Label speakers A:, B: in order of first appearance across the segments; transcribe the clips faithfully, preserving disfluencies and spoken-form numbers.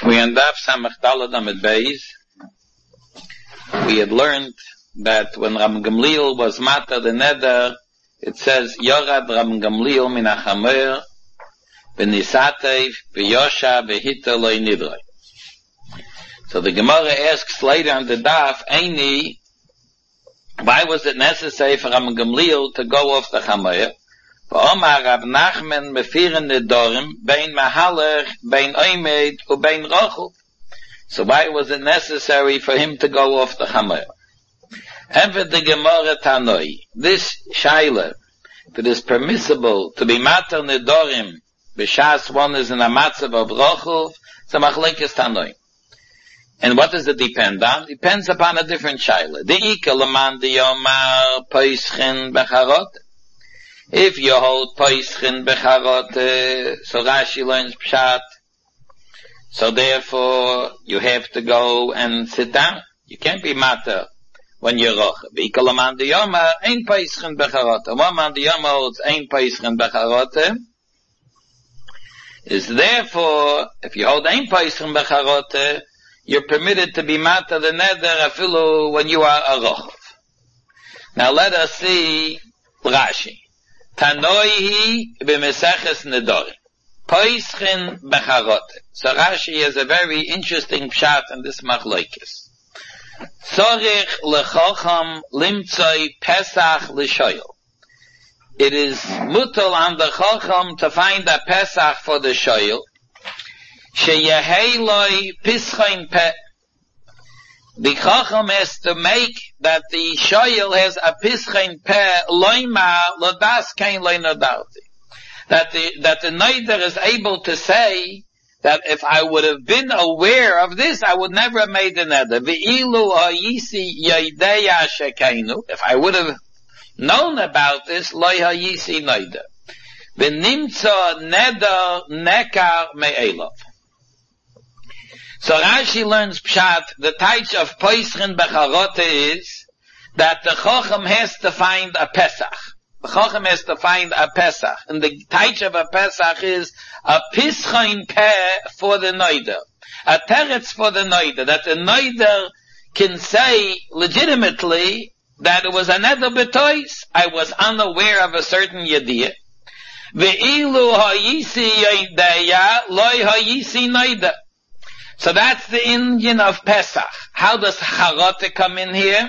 A: We end up Samach Daled Amid Beis. We had learned that when Ram Gamliel was Mata the Neder, it says, Yorad Ram Gamliel min HaChamer, B'nisatev, B'yosha, B'hita loy nidroi. So the Gemara asks later on the Daf, Eini, why was it necessary for Ram Gamliel to go off the Chamer? V'omar Rab Nachman mefiren nedorim, bein mahalach, bein oimed, u bein rochel. So why was it necessary for him to go off the Chamer? Ever the Gemara Tanoi, this Shaila, if it is permissible to be mater nedorim, b'shas one is in a matzav of rochel, so machlekes Tanoi. And what does it depend on? Depends upon a different Shaila. The Ika Laman the Yomar Poischin Becharot. If you hold Poischin Becharot, so Rashi learns Pshat. So therefore, you have to go and sit down. You can't be matter when you're roch. The Ika Laman the Yomar Ein Poischin Becharot. And one man the Yomar holds Ein Poischin Becharot. Is therefore, if you hold Ein Poischin Becharot, you're permitted to be mata the neder afilu when you are a rochav. Now let us see Rashi. Tanoihi b'meseches nedorim. Poischin becharote. So Rashi has a very interesting pshat in this machlokes. Tzorich lechocham limtzoi pesach l'shoyel. It is mutal on the chocham to find a pesach for the shoyel. Sheyehei pischain pe. The Chacham has to make that the shoyel has a pischain pe loima lodas kain loinodauti. That the that the neider is able to say that if I would have been aware of this, I would never have made the neder. Ve'ilu hayisi yaideya shekainu. If I would have known about this, loy hayisi neider. V'nimtza neder nekar me'elov. So Rashi learns Pshat, the taich of Poischin Becharote is that the Chochem has to find a Pesach. The Chochem has to find a Pesach. And the taich of a Pesach is a Pischain Peh for the Noider. A Teretz for the Noider. That the Noider can say legitimately that it was a Neder B'tois. I was unaware of a certain Yediyah. Ve'ilu ha'yisi yadeya loy ha'yisi Noider. So that's the Indian of Pesach. How does Charote come in here?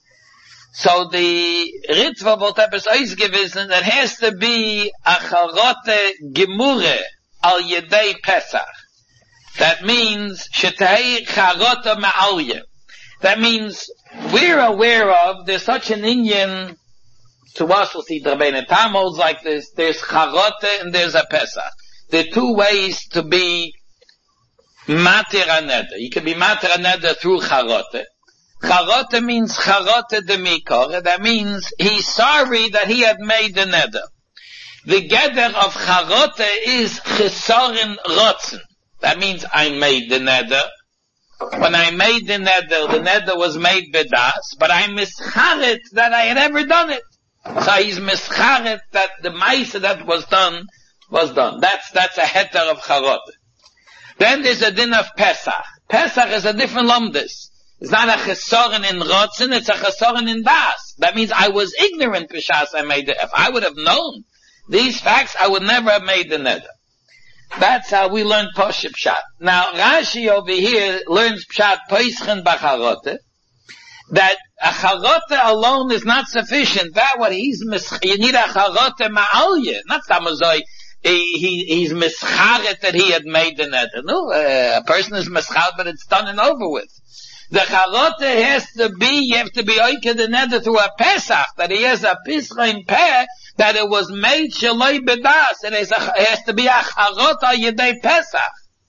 A: So the Ritva Voltepes Oizgewissen, it has to be a Charote Gemure al Yedei Pesach. That means Shetei Charote Ma'alye. That means we're aware of, there's such an Indian, to us we'll see Rabbeinu Tam holds like this, there's Charote and there's a Pesach. There are two ways to be Matir aneder. You can be matir aneder through charote. Charote means charote de mikor. That means he's sorry that he had made the neder. The geder of charote is chesorin rotzen. That means I made the neder. When I made the neder, the neder was made bedas, but I mischaret that I had ever done it. So he's mischaret that the ma'ase that was done was done. That's that's a heter of charote. Then there's a din of Pesach. Pesach is a different lumdis. It's not a chesoren in rotzen, it's a chesoren in das. That means I was ignorant b'shas I made it. If I would have known these facts, I would never have made the neder. That's how we learn Poship Pshat. Now Rashi over here learns Pshat Poischin Bacharote. That a charote alone is not sufficient. That what he's mis- you need a charote ma'alye, not samazoi. He, he, he's mischaret that he had made the neder. No, uh, a person is mischaret, but it's done and over with. The charote has to be, you have to be oike the neder through a Pesach, that he has a pischain peh, that it was made shaloi bedas, and it has to be a charote al yedei Pesach.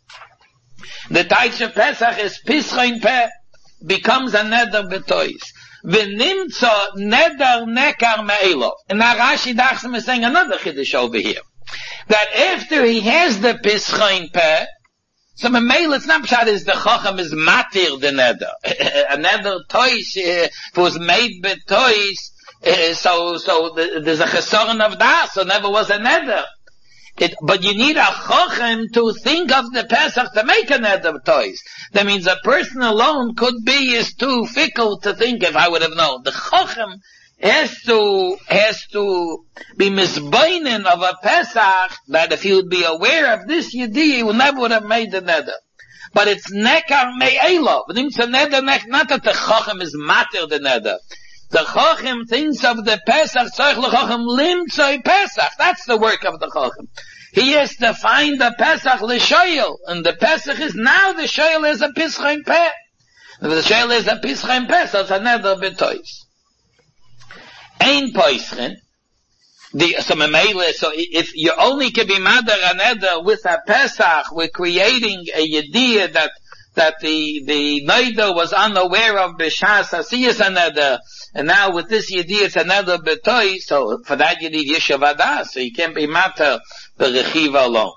A: The taich of Pesach is pischain peh, becomes a neder betois. V'nimtza neder nekar me'elov. And now Rashi Dachsim is saying another chiddush over here. That after he has the pischain peh, so Mamela, it's not pshat is the chacham is matir the neder. A neder tois, uh, was made by tois, uh, so, so the, there's a chesoren of das, so never was a neder. It, but you need a chochem to think of the Pesach to make a neder toys. That means a person alone could be is too fickle to think if I would have known. The chochem has to, has to be misbeinen of a Pesach that if he would be aware of this yedi, he would never would have made the neder. But it's nekar me'elov. It's a neder, not that the chochem is matter the neder. The chochem thinks of the Pesach, tzarich l'chochem limtzoi Pesach. That's the work of the chochem. He has to find the Pesach l'shoyel, and the Pesach is now the shoyel is a pischem peh. If the shoyel is a pischem peh, so it's a neder b'tois. Ein poischen, the, so memele, so if you only can be mother a neder with a Pesach, we're creating a yediyah that, that the, the neder was unaware of b'shas asiyas a neder, and now with this yediyah it's a neder b'tois, so for that you need yeshiv adas, so you can't be matter the rechiva alone.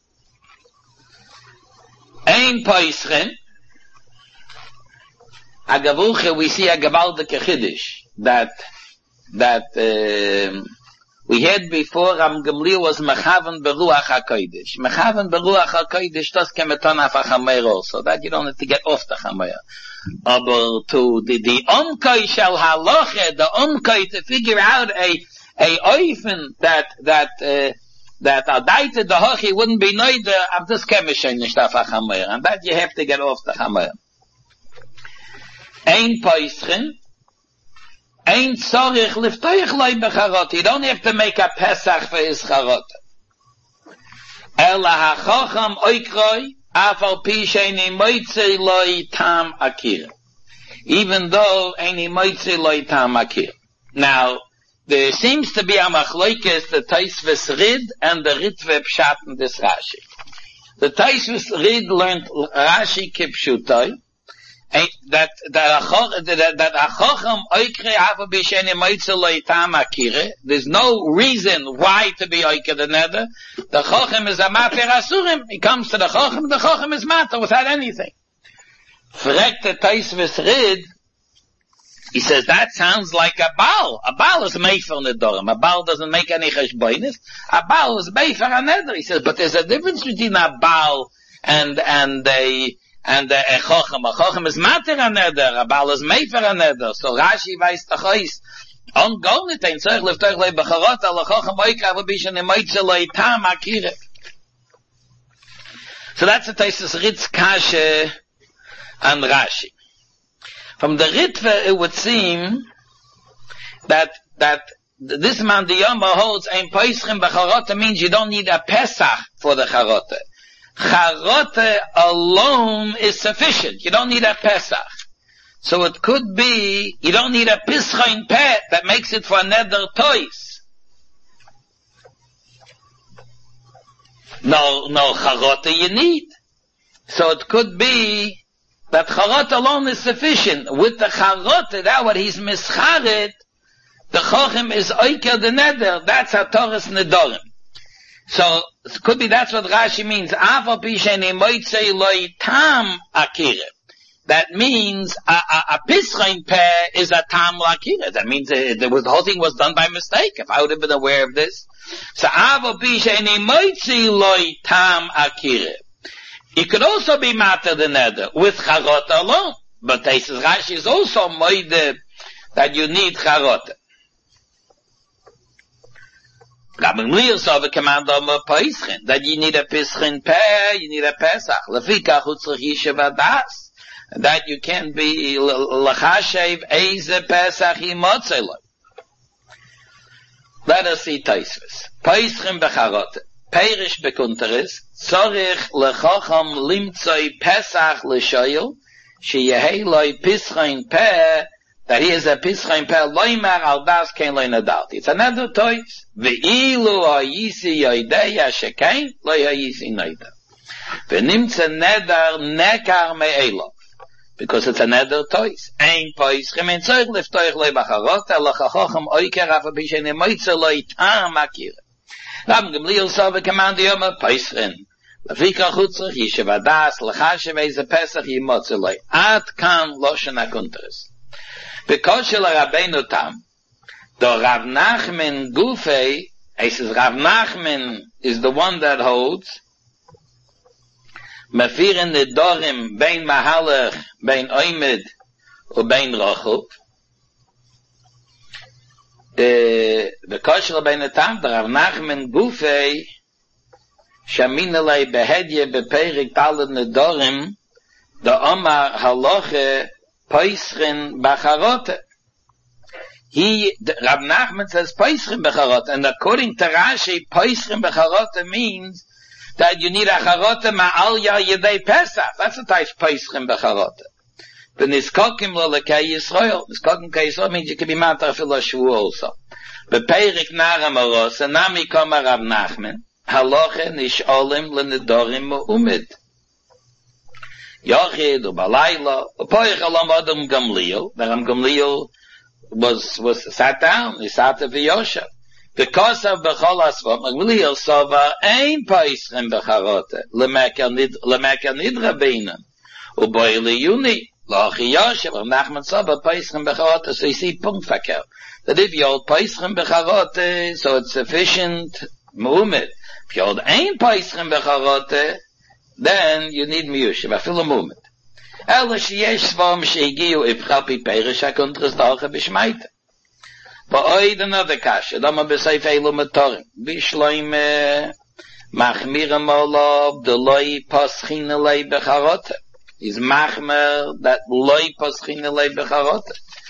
A: Ein poischen, a gavuche, we see a gavaldike chiddush, that, that, uh, we had before Ram Gamliel was mechaven beruach hakodesh. Mechaven beruach hakodesh does kemeton af hachamer also. That you don't have to get off the chamer. But to the, the omkoi shel haloche, the omkoi to figure out a, a oifen that, that, uh, that adaita the hochi wouldn't be noide of this kemishen nishtaf hachamer. And that you have to get off the chamer. Ein poischen, Ein tzorich liftoich loy becharot. You don't have to make a Pesach for his charot. Ela hachacham oikroi, afal pi sheini moitze loy tam akir. Even though any moitze loy tam akir. Now, there seems to be a machloikes, the Taisves Rid and the Ritve Pshat in this Rashi. The Taisves Rid learned Rashi kipshutoi, that that a that that a chacham oikre have be shene moitze lo itam akire. There's no reason why to be oikre the neder. The chacham is a mater asurim. He comes to the chacham. The chacham is mater without anything. Frekt the Taisves Rid. He says that sounds like a baal. A baal is made for nedorim. A baal doesn't make any cheshbonis. A baal is made for a neder. He says, but there's a difference between a baal and and a and a chochem. A chochem is mater a neder. A baal is made for a neder. So Rashi weiß doch eis. On go nit ein zeh left euch le becharot al chochem oika vo bishen moitze lo itam akire. So that's the Taisus Ritz Kashe and Rashi. From the Ritve, it would seem that that this man, the Yoma, holds ein Poischim b'charote means you don't need a Pesach for the charote. Charote alone is sufficient. You don't need a Pesach. So it could be, you don't need a Pischain Peh that makes it for a neder tois. No, no charote you need. So it could be that charot alone is sufficient. With the charot, that what he's mischaret, the chochem is oiker the neder. That's a Torah's nedorim. So it could be that's what Rashi means. Ava pisheni moitzei loi tam akire. That means a, a, a pischain peh is a tam lakire. That means uh, the, the whole thing was done by mistake. If I would have been aware of this, so ava pisheni moitzei loi tam akire. It could also be matter the neder with charot alone. But Taisus Rashi is also moide that you need charot. Rabbi Meir saw the command of a Peschin, that you need a Peschin peh, you need a Pesach. Lefikach utzrich yishev adas. That you can be lachashev eize Pesach imotzeloi. Let us see Taisus. Peschin becharot. Perish bekunteris, tzorich lechacham limtzoi Pesach l'shoyel, sheyehei loi pischain peh, that he is a pischain peh, loimar al das kein loi nadalti. It's another toys. Ve'ilu ha'yisi yoideya shekein, loi ha'yisi noida. Ve'nimtze neder nekar me'elov. Because it's another toys. Ein toys, chemen tzorich leftoich loi bacharot, elachachacham oiker afa b'shene moitze loi tam akir. Rabbi Gamliel saw the command of a Peschin. Lefika chutzrich yishev adas lechashev eize Pesach yimotzeloi. Ad kan loshen hakunteres. Because shel Rabbeinu tam, the Rav Nachman Gufei, he says Rav Nachman is the one that holds Mafirin Nedorim Bein Mahalach Bein Oimed or Bein Rochub. The the Kosher Bein Etam Rav Nachman Gufei Shaminalei Behedye Beperik Talad Nedorim the Omar Haloche Peischin Bacharote. He, Rav Nachman says Peischin Bacharote, and according to Rashi, Peischin Bacharote means that you need a charote ma'al ya yedei Pesach. That's the type of Peischin Bacharote. The Niskokim lo lekei Yisrael. Niskokim kei Yisrael means you can be matar filo shvu also. Bepeirik nara moros, and nami koma Rav Nachman, haloche nisholim lenedorim mu'umid. Yochid or Balayla, or Poich Alam Adam Gamliel, that Ram Gamliel was, was sat down, he sat at Vyosha. Because of Bechol Asvat, Gamliel Sova, ein Peischin Becharote, Lemeka Nidra Beinan, or Boile Yuni, Lochi Yosha, Ram Nachman Sova, Peischin Becharote, so you see, punkt verkehr. That if you hold Peischin Becharote, so it's sufficient, Mu'umid. If you hold ein Peischin Becharote, then you need miyushiv, I feel a moment. Ela sheyesh svam shegiu ibchal pi perish hakontras dalche b'shmeite. Va'oid another kasha, dama b'seif elu metorim, b'shloim machmiram olav, de loi paschine lei becharote. Is machmer that loi paschine lei becharote.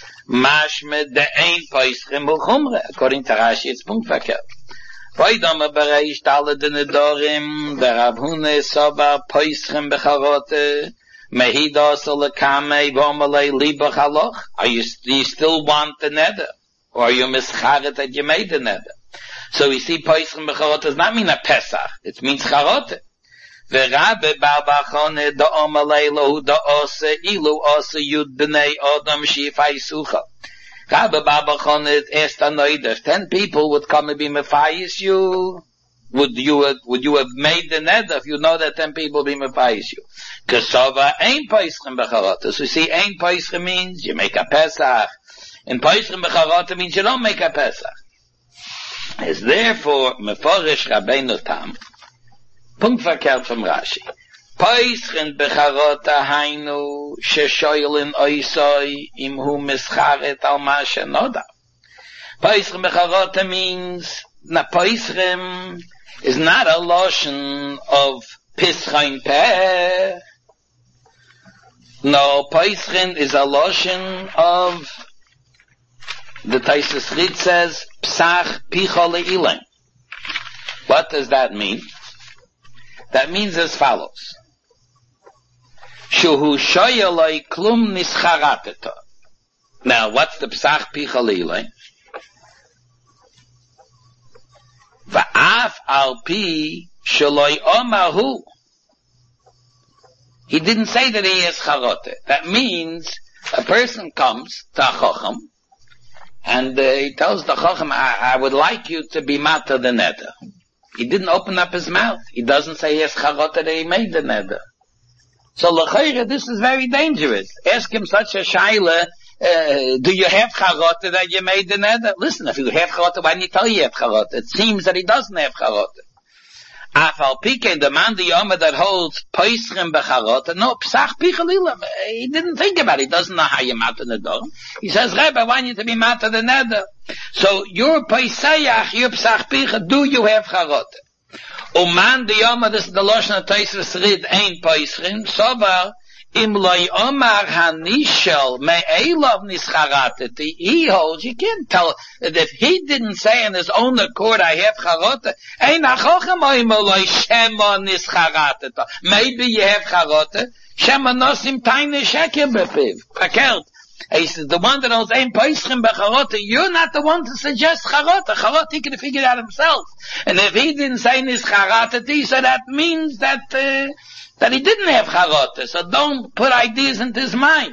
A: Mashme de ein paischim b'chumre. According to Rashi, it's punkt verkehrt. Vaydam bereicht alle de nedorim der Rabhune Saba Peischim Becharote Mehida Solakame Vomale Liba Chaloch. Are you, do you still want the nether? Or are you mischaret that you made the nether? So we see Peischim Becharote does not mean a Pesach. It means Charote. V'rabe Barbachone da Omale Lohu da Ose Ilu Ose Yud B'nei Odom Shifai Sucha. Rabbi Baba Chonet asked Anoid, if ten people would come and be Mephayis you, would you have, would you have made the neder if you know that ten people be Mephayis you? Kesova ein Peischim Becharote. So you see, ein Peischim means you make a Pesach. And Peischim Becharote means you don't make a Pesach. It's therefore Meforish Rabbeinu Tam. Punkt verkehrt from Rashi. Peischin Becharote hainu sheshoylin oisoi imhu mischaret al mashe noda. Peischin Becharote means, na Peischin is not a lotion of Pischain Peh. No, Peischin is a lotion of, the Taisus Rid says, Psach Pichole Ilen. What does that mean? That means as follows. Shuhu shoyaloi klum nischarateta. Now, what's the psach pichalile? Va'af al pi shaloi omahu. He didn't say that he is charote. That means a person comes to a chacham and uh, he tells the chacham, I, I would like you to be mata the neder. He didn't open up his mouth. He doesn't say he is charote that he made the neder. So l'chayre, this is very dangerous. Ask him such a shaila, uh, do you have charote that you made the neder? Listen, if you have charote, why didn't you tell you you have charote? It seems that he doesn't have charote. Afal pike, the man the yomer that holds peischim becharote, no, psach pichalilam. He didn't think about it. He doesn't know how you matter the door. He says, Rebbe, I want you to be matter the neder. So your peisayach, your psach picha, do you have charote? Uman the Yoma, this is the Lashon of Taisus Rid, ein Peischin, Sovar, im loy omar hanishel, me'elav nischarateti, he holds, you can't tell, that if he didn't say in his own accord, I have charote, ein achochem oimo loy shema nischarateta, maybe you have charote, shema nosim taine sheker bepiv, pakert. He says, the one that holds ein Peischin becharote, you're not the one to suggest charote. Charote, he can figure it out himself. And if he didn't say nis charateti, so that means that, uh, that he didn't have charote. So don't put ideas into his mind.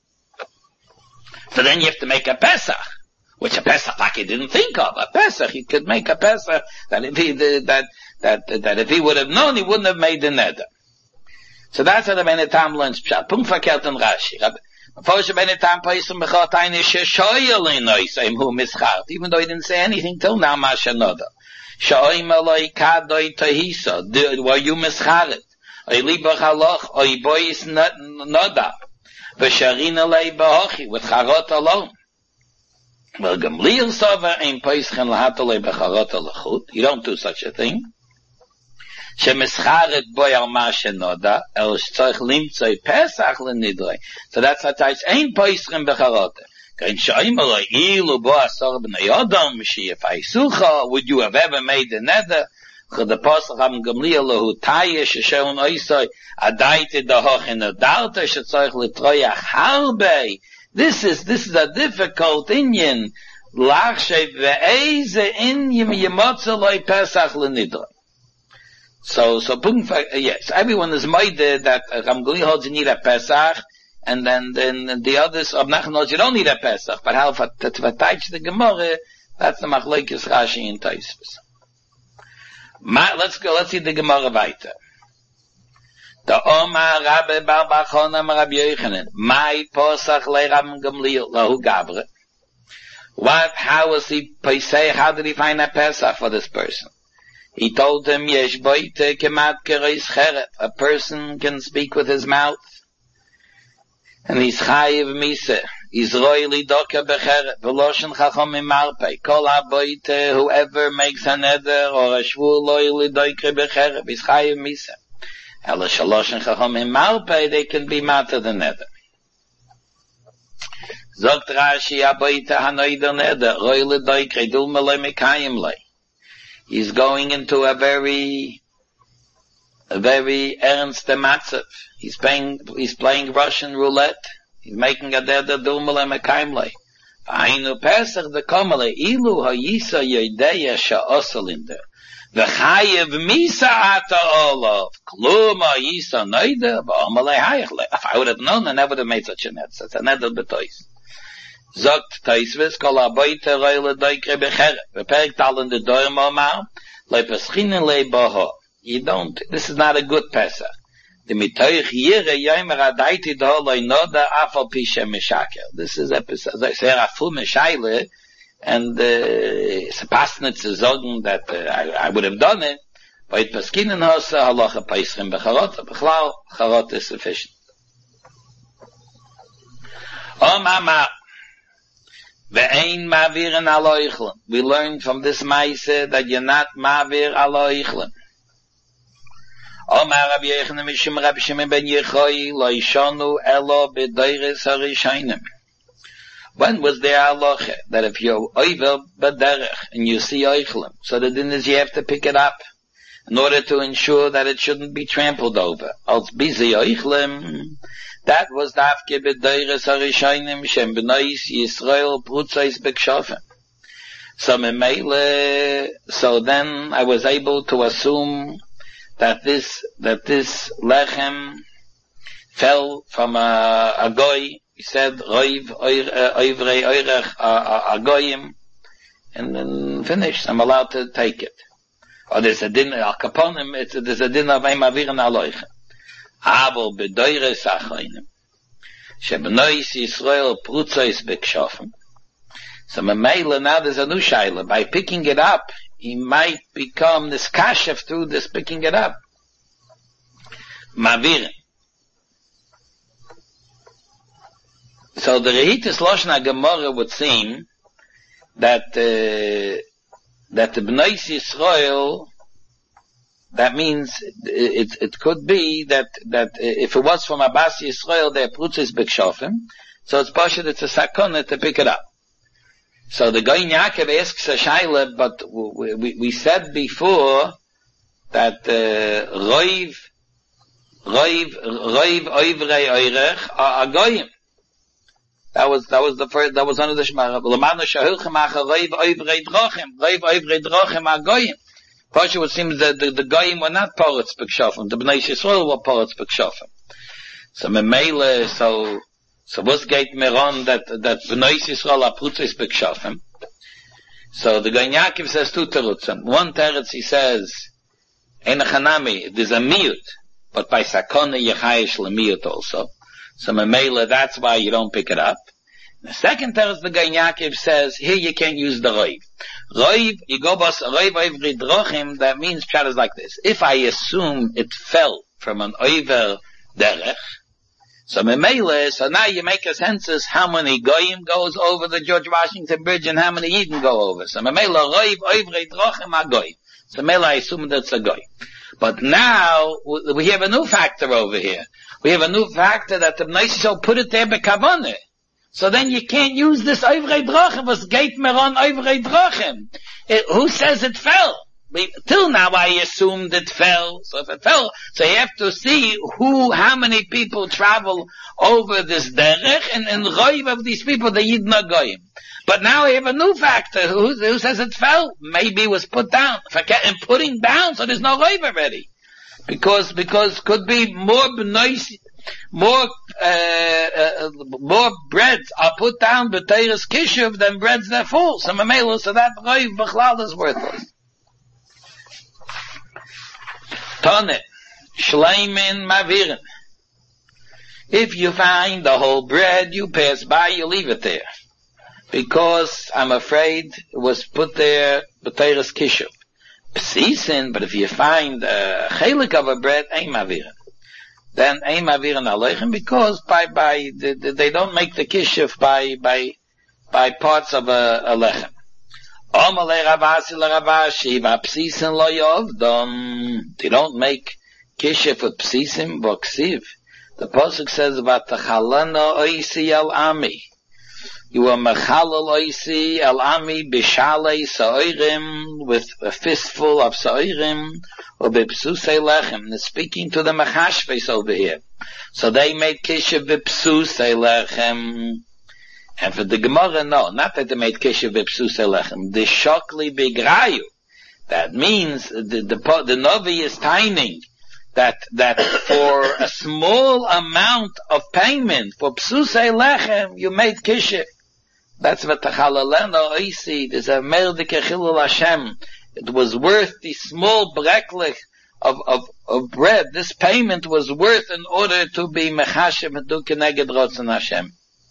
A: So then you have to make a Pesach, which a Pesach like he didn't think of. A Pesach, he could make a Pesach that if he, that, that, that if he would have known, he wouldn't have made the neder. So that's what the Benetam learns. Punkt verkehrt in Rashi. Even though he didn't say anything till now, Mashanoda. Sha'oim aloi kadoi tahisa, were you mischaret? Oy libach haloch, oy bois noda, v'sharin alei bahochi, with charot alone. Well, Gamliel Sava ein Peischen lahat alei b'charot alachut. You don't do such a thing. Shemischaret boy al ma shenoda, el shtzorch limtzoi pesach lenidrei. So that's how it's ein Peischen b'charot. Kein sha'im aloi ilu bo asor b'nei Adam, she'yefai sucha, would you have ever made a nether? The Pasuk am Gamliel lahu tayish she'on oisoi, adaite dahoch in a darta, she'tzorch litroyach harbe. This is, this is a difficult Inyan. Lachshev ve'eze Inyan yemotzaloi pesach lenidrei. So, so, yes, everyone is made that Ram Gamliel holds you need a Pesach, and then, then the others of Nachman holds you don't need a Pesach, but how to teach the Gemara, that's the Machlokes Rashi and Tosfos. Let's go, let's see the Gemara weiter. The Omar Rabbi Bar Bachonam Rabbi Yochanan, my Pesach le Ram Gamliel lahu Gabre. What, how was he Pesach, how did he find a Pesach for this person? He told him, Yesh boite kemat kereis cheret. A person can speak with his mouth. And he's chayiv mise. He's royally doka becheret. V'loshen chachomim marpei. Kol ha-boite, whoever makes a neder, or a shvur royally doka becheret, he's chayiv mise. Ela shaloshen chachomim marpei, they can be matter the neder. Zogt Rashi, ha-boite ha-noider neder, royally doka, dul meloi mekayim lei. He's going into a very, a very ernst matzav. He's playing, he's playing Russian roulette. He's making a deder dumel and a kaimle. Ainu pesach de komale ilu hayisa yodeya sha'osalinder. V'chayev misa ata olav. Klum hayisa noida ba'omale hayachle. If I would have known, I never would have made such a net. Such a net of betois. Zogt Tosfos kol haboite roile doikre becheret. Beperkt all in the doim omar, le peschinen le boho. You don't, this is not a good Pesach. The mitoich yire yomer adaiti do lo noda afal pishe mishaker. This is a Pesach, as I say, a full mishayle, and uh, it's a pasnitz to sagen that uh, I, I would have done it, but it peschinen hosa halacha peischim becharot, bechlal, charot is sufficient. Omar Ve'ein ma'virin alo ichlim. We learned from this ma'aseh that you're not ma'vir alo ichlim. Omar Rabbi Yochanan mishum Rabbi Shimon ben Yochai lo yishonu elo b'doires harishayim. When was there halacha that if you're over b'derech and you see ichlim, so the din is you have to pick it up in order to ensure that it shouldn't be trampled over. Als bizi ichlim. That was dafke b'doires harishayim shem b'nois Yisrael prutzais b'kshofen. So memele, so then I was able to assume that this that this lechem fell from a, a goy. He said roiv oivrei oirech a goyim, and then finished. I'm allowed to take it. Or there's a din al kaponim. It's there's a din of ein mavirin aloichem. Aber bedoires achayim shebnois Yisrael prutzos bekshofen. So memela now there's a new shaila. By picking it up, he might become this kashef through this picking it up. Mavirin. So the Rehitis Loshna Gemara would seem that uh, that the Bnei Yisrael, that means it it could be that that if it was from Abbas Yisrael, their prutzis b'kshofim, so it's possible it's a sakona to pick it up. So the Goyin Yaakov asks a shaila, but we, we, we said before that uh, roiv roiv roiv oivrei oirech are goyim. That was that was the first. That was under the Shema. L'manu shahilchem acharoiv oivrei drochem. Roiv oivrei drochem are goyim. Pasha would seem that the, the goyim were not poritz b'kshofim. The Bnei Yisrael were poritz b'kshofim. So memele, so so what's gate meron that that Bnei Yisrael are prutzis b'kshofim. So the Goyin Yaakov says two terutzim. One teretz he says, ein chanami, there's a miyut, but by sakona yechayish lemiyut also. So memele, that's why you don't pick it up. The second teretz the Gaon Yaakov says, here you can't use the roiv. Roiv, you go bas roiv oivri drochim, that means pshat is like this. If I assume it fell from an oiver derech, so memele, so now you make a census how many goyim goes over the George Washington Bridge and how many Eden go over. So memele roiv oivri drochim are goyim. So memele I assume that's a goy. But now we have a new factor over here. We have a new factor that the Bnei Yisrael put it there bekavaneh. So then you can't use this Oivrei Drachim, was gate meron Oivrei Drachim. Who says it fell? We, till now I assumed it fell. So if it fell, so you have to see who, how many people travel over this derech, and in Roiv of these people, the Yid Nagoyim. But now we have a new factor. Who, who says it fell? Maybe it was put down. And putting down, so there's no Roiv already. Because, because could be more b'nois, more, uh, uh, more breads are put down b'teiras kishuv than breads that fall. So mamela, so that roiv b'chlal is worthless. Tone, shleimin mavirin. If you find the whole bread, you pass by, you leave it there. Because I'm afraid it was put there b'teiras kishuv. Psisin, but if you find a chelik of a bread, ein mavirin. Then ein mavirin aleichem, because by, by, they, they don't make the kishuf by, by, by parts of a, a lechem. Omale Ravasi l'Ravashi, v'psisin lo yovdom. They don't make kishuf with psisim, v'ksiv. The pasuk says, v'tachalana oisi al ami. You are mechalal oisi al ami bishalei sa'oirim, with a fistful of sa'oirim, or bipsusei lechem. They're speaking to the mechashves over here. So they made kisha bipsusei lechem. And for the Gemara, no, not that they made kisha bipsusei lechem. The shokli bigrayu. That means the, the, the Novi is timing that, that for a small amount of payment, for psusei lechem, you made kisha. That's what Tachalaleno Oisi, there's a Merdike Chilul Hashem. It was worth the small breklich of, of, of bread. This payment was worth in order to be Mechashem and do Keneged Rotzen Hashem.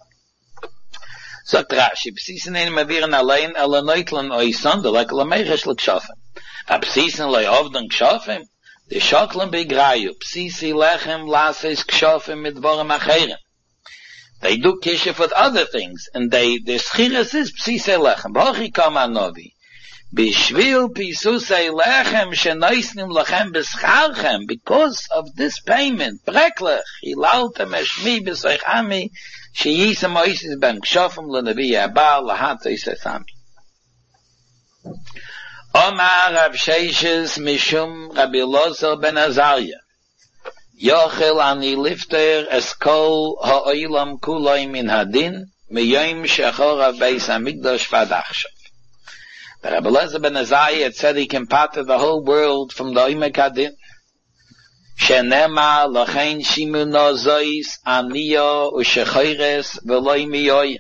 A: Sagt Rashi, Psisen ein Maviren allein, ala Neutlen Oisan, the like Lamechesh L'Kshofim. A Psisen Loi Ovden Kshofim, the Shoklen Begrayu, Psisi Lechem Lases Kshofim mit Dvorim Acherim. They do kishuf with other things, and they, their schiras is psisei lechem. B'hochi kam anovi. B'shvil pisusei lechem shenoisnim lechem b'scharchem. Because of this payment, breklech, hilaltem eshmi b'soichami, sheyisam oisis ben kshofim l'nevi abal lahat oisesami. Omar Rav Sheishes mishum Rabbi Elazar ben Azariah. Yochel ani lifter es kol ha'olam kulay min hadin miyom shechor beis hamikdash vadachshav. The Rabbi Elazar ben Azariah said he can part the whole world from the oimek hadin. Shenema lachein shimu nozois aniyo u'shechores v'loy miyoyim.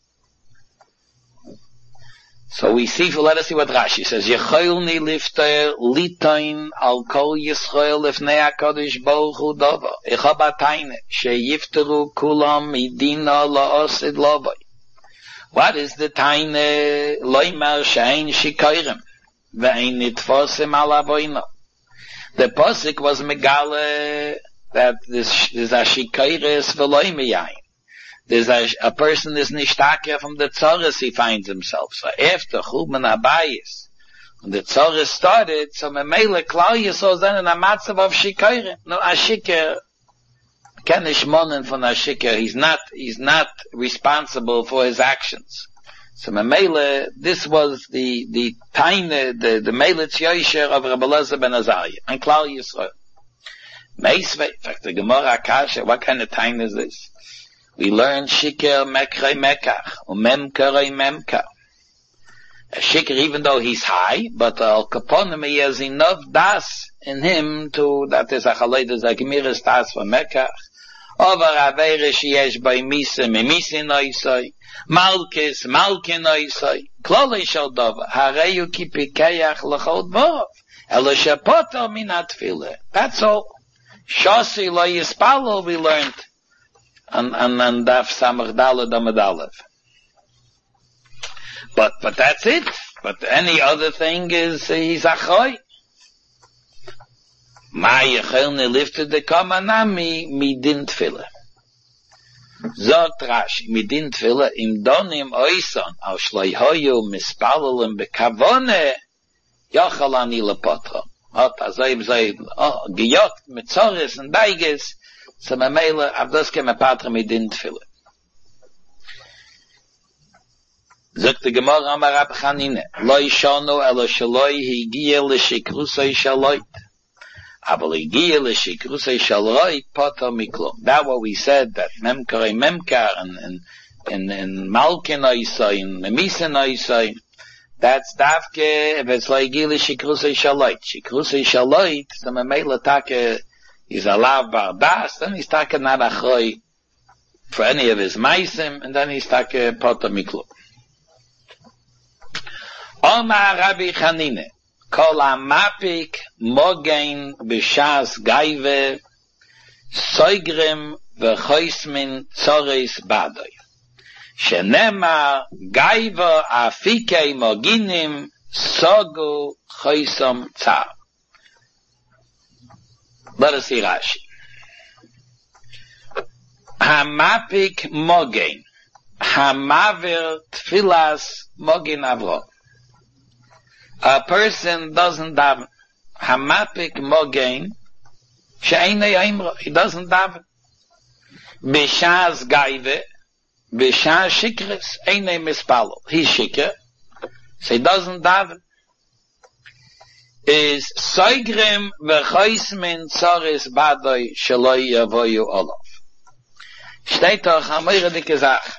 A: So we see, let us see what Rashi says. Yechoilni lifter litoin al kol Yisrael lifnei HaKadosh Baruch Hu dava. Echa batayne, sheyifteru kulam idina la'osid lovay. What is the taine loimar she'ein shikoyrem ve'ein nitfosim al avoyno? The posik was megale that this is a shikoyres v'loy miyayin. There's a, a person is nishtaker from the tzoros he finds himself. So after Churban Habayis, when the tzoros started, so memele Klal Yisrael then in a matzav of shikoyrim. No, a shikar, ken ishmonen von a shikar, he's not, he's not responsible for his actions. So memele, this was the, the taine, the, the meilitz yosher of Rabbi Elazar ben Azariah, and Klal Yisrael. Meisvei, in fact, the Gemara Akasha, what kind of taine is this? We learn shikar mekrei mekach, or memkarei memkar. A shikar, even though he's high, but al kaponim he has enough das in him to, that is a chalei, there's a gemiris das for mekach. Over avere sheyesh by misa, memisi noisoi, malkis, malkin noisoi, klolei shal dova, hareyu ki pikeyach lechol dvorov, elo shepoto minat file. That's all. Shosi lo yispalo we learned. And and and daf samach dalad amad alef. But, but that's it. But any other thing is, uh, he's achoy. Ma yechelne lifted the kamanami, mi din tfila. Zot Rashi, mi din tfila, im donim oison, au shloi hoyu mispalalim bekavone, yochel ani lepotro. Ot, azoim zoi, oh, giyot, mitzoris, and daiges, so memele, avdoske me patra mi din tfila. Zok the Gemara amar Rab Chanine, lo yishonu elo shaloi higiye l'shikrusay shaloit. Abel higiye l'shikrusay shaloit poto miklum. That what we said, that memkare memkar, and, and, and, and malkin oisay, and memisen oisay, that's davke, if it's lo higiye l'shikrusay shaloit. Shikrusay shaloit, so memele take, is alav bardas, then he's take not achoy for any of his maisim, and then he's take poto miklum. Omar Rabbi Chanine, kol amapik mogen b'shas gaive soigrem v'choismin tzores badoy. Shenema gaiva afikei moginim sogu choisom tzar. Let us see Rashi. Hamapik mogen, hamaver tfilas mogen avro. A person doesn't daven. Hamapik mogen, she'enei imro. He doesn't daven. B'shas gaive, b'shas shikres, enei mispalo. He's shikr, so he doesn't daven. Is soigrem v'choismin tzoris badoy sheloi yavoyu olav. Steht doch am eure dicke Sach,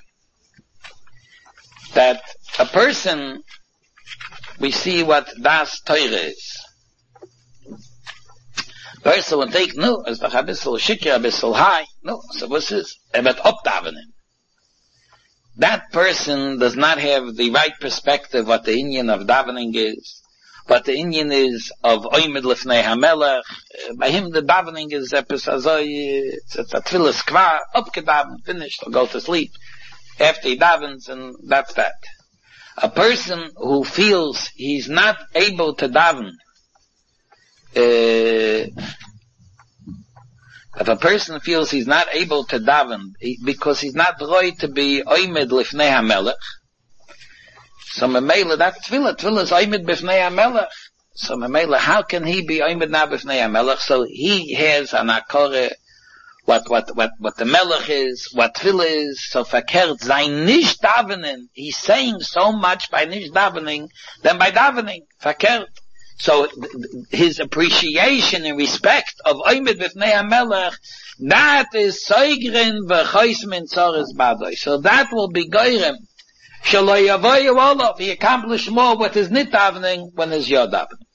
A: that a person, we see what das Teure is. Person will take, no, it's doch a bissel shikr, a bissel high. No, so what's this? Er wird opdavenen. That person does not have the right perspective what the Indian of davening is, what the Indian is of oimid lefnei hamelech. By him the davening is epis azoi, it's a tfilis kvar, upgedaven, finished, or go to sleep. After he davens, and that's that. A person who feels he's not able to daven, uh, if a person feels he's not able to daven he, because he's not right to be oimed lifnei hamelech, so memela that tefillah, tefillah is oimed b'fnei hamelech. So memela, how can he be oimed now b'fnei hamelech? So he has an akore, what what what what the melech is, what tefillah is. So verkehrt sein nicht davening. He's saying so much by nicht davening than by davening. Verkehrt. So his appreciation and respect of oimed b'fnei hamelech, that is soigrin v'choismin tzores badoy. So that will be goyrem. Shelo yavoyu olav. He accomplished more with his nit davening when his yod davening.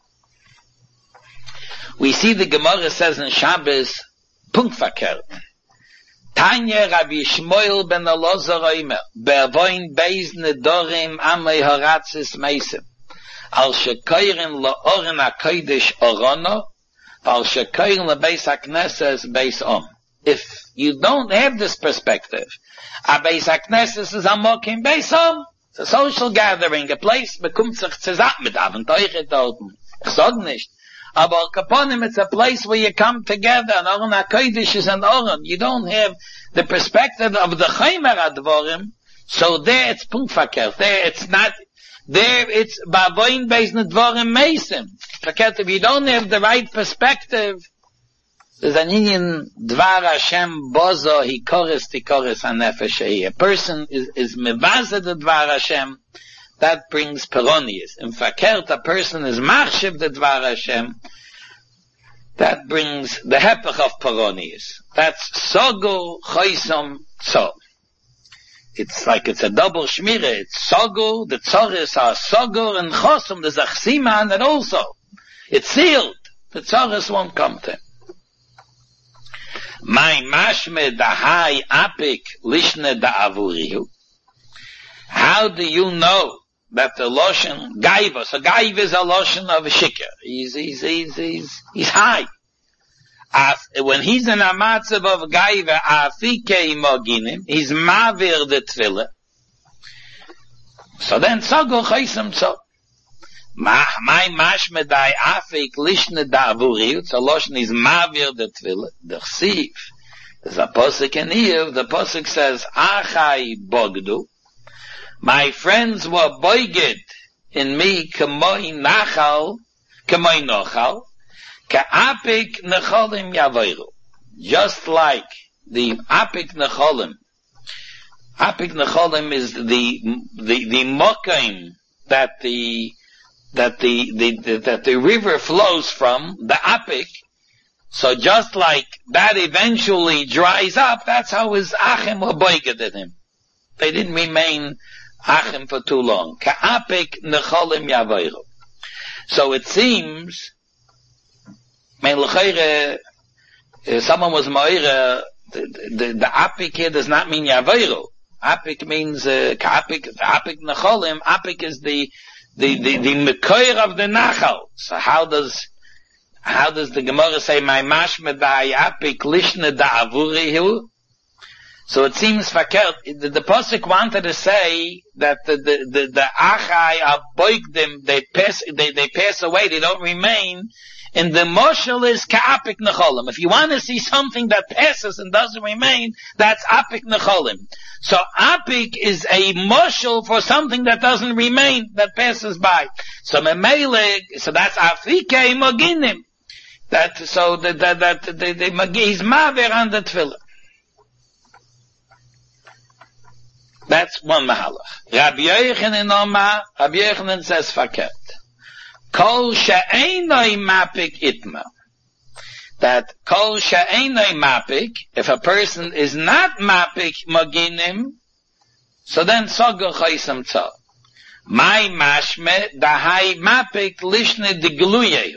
A: We see the Gemara says in Shabbos, Punkt verkehrt. Tanya Rabbi Shmuel ben Elazar oimer, be'avoin beis nedorim amei haratzis meisim, al shekoirin la'oren ha'kodesh orono, al shekoirin la'beis ha'knesses beis om. If you don't have this perspective, a beis ha'knesses is amokim beis om. It's a social gathering, a place, bekommt sich zusammen mit Abenteuer dort. Ich sag nicht. Aber Kaponim, it's a place where you come together, and Oren HaKodesh is an Oren. You don't have the perspective of the Chaimer Advorim, so there it's Punkt verkehrt. There it's not, there it's Bavoin Beis Nedvorim Meisim. Verkehrt, if you don't have the right perspective, there's an Indian Dvar Hashem Bozo, he chorus, he chorus HaNefesh. A person is, is Mevaza the Dvar Hashem, that brings peronius. In verkehrt, a person is machshev the Dvar Hashem, that brings the hepech of peronius. That's sogu choisom tzor. It's like it's a double shmira. It's sogu, the tzores are sogu, and chosom, there's a chsiman, and also, it's sealed. The tzores won't come to him. My mashme dahai apik lishne da'avurihu. How do you know that the Loshen, Gaiva, so Gaiva is a Loshen of a Shikr. He's, he's, he's, he's, he's high. As, when he's in a matzav of Gaiva, Afikei Moginim, he's Mavir the Tefillah. So then, Sogol Chaysim Tzo. My mashme dai afik lishne da avuri, so Loshen is mavir the Tvila, the Chsiv. There's a posuk in here, the posuk says, Achai bogdu, my friends were boiged in me, kemoi nachal, kemoi nochal, ka'apik necholim yavoiru. Just like the apik necholim. Apik necholim is the, the, the mokaim that the, that the, the, the, that the river flows from, the apik. So just like that eventually dries up, that's how his achim were boiged at him. They didn't remain achim for too long. Ka'apik necholim yavoiru. So it seems, mein l'chayre, someone was moira, the, the, the apik here does not mean yavoiru. Apik means, uh, ka'apik, apik necholim, apik is the, the, the, the mekoir of the nachal. So how does, how does the Gemara say, my mashme dai apik lishne da avurihu? So it seems fakert, the, the Pasuk wanted to say that the, the, the, the achai of boigdim, they pass, they, they pass away, they don't remain. And the moshel is ka'apik necholim. If you want to see something that passes and doesn't remain, that's apik necholim. So apik is a moshel for something that doesn't remain, that passes by. So memele, so that's afike moginim. That, so that, that, that, the, the, the, he's maver on the tefillah. That's one mahalach. Rabbi Yochanan Oma, Rabbi Yochanan says faket. Kol she'enoi mapik itma. That kol she'enoi mapik, if a person is not mapik maginim, so then sogel chaysam tzo. My mashme dahai mapik lishne digluyehu.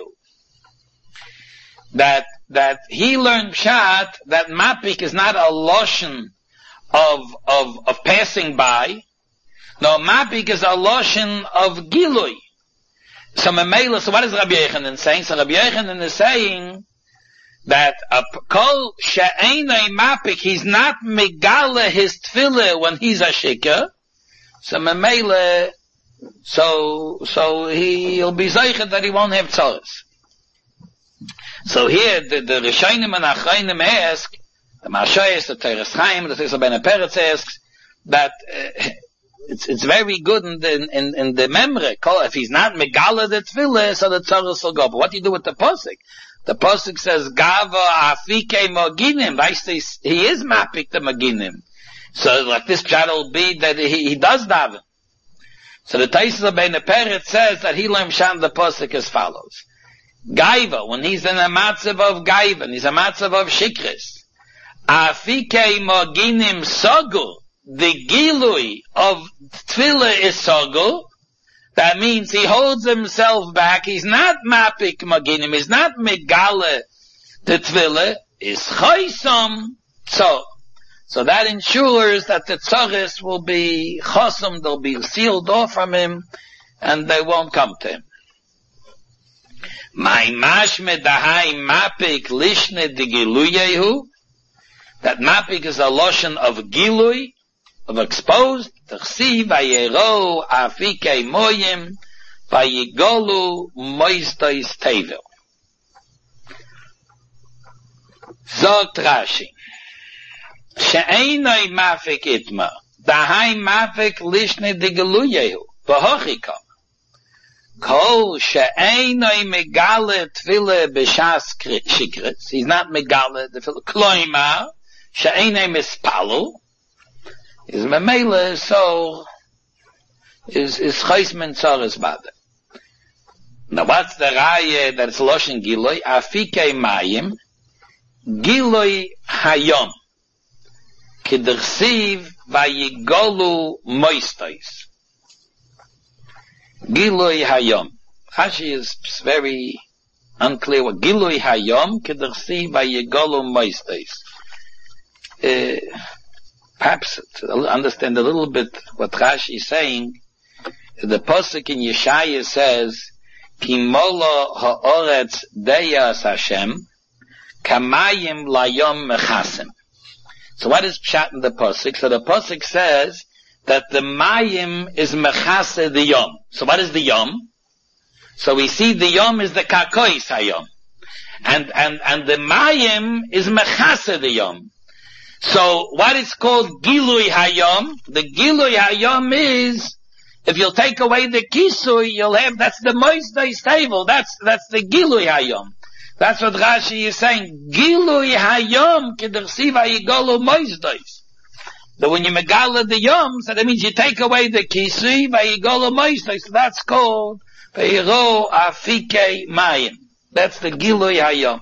A: That, that he learned pshat, that mapik is not a lotion of, of, of passing by. No, mapik is a lotion of gilui. So, so what is Rabbi Yochanan saying? So Rabbi Yochanan is saying that a kol she'enei mapik, he's not megala his tefillah when he's a shikah. So memele, so so he'll be zeichet that he won't have tzaras. So here the the Rishonim and Achronim ask, the Mashayis, the Teres Chaim, the Teres Ben Peretz asks that. Uh, It's, it's very good in the, in, in the memre. If he's not megala the tefillah, so the tzaras will go. But what do you do with the posik? The posik says, Gava afike maginim. He is mapik the maginim. So like this chat will be that he, he does daven. So the Taisa Ben Peretz says that he learns shan the posik as follows. Gaiva, when he's in a matzav of gaiva, and he's a matzav of shikris. Afike maginim sogu. The gilui of tefillah is sogul. That means he holds himself back. He's not mapik maginim. He's not megale the tefillah. Is chaysam. So, so that ensures that the tzaris will be chosam. They'll be sealed off from him, and they won't come to him. My mashme dahai mapik lishne de giluyehu. That mapik is a lotion of gilui. Of exposed, tachsi vayero afike moyim vayigolu moistois tevel. Zogt Rashi, she'enoi mafik itma, dahai mafik lishne digeluyehu, v'hochikam. Kol she'enoi megale tfile b'shas shikretz, he's not megale tfile, kloimar, she'enoi mispalu, is memele, so is is chaysmen tzaras bade. Now what's the raya that it's loshen giloi? Afike mayim giloi hayom kedersiv vayigolu moistais. Giloi hayom. Rashi is very unclear what giloi hayom kedersiv vayigolu moistais. Uh, Perhaps to understand a little bit what Rashi is saying, the pasuk in Yeshaya says, "Kimolo ha'oretz deyas Hashem, kamayim layom mechasim." So what is pshat in the pasuk? So the pasuk says that the mayim is mechase the yom. So what is the yom? So we see the yom is the kakois hayom. And, and, and the mayim is mechase the yom. So what is called gilui hayom? The gilui hayom is, if you'll take away the kisui, you'll have, that's the moisdai stable. That's, that's the gilui hayom. That's what Rashi is saying. Gilui hayom kedersiva yigolu moisdais. That when you megala the yom, so that means you take away the kisui, vayigolu moisdais. So that's called vayiro afike mayim. That's the gilui hayom.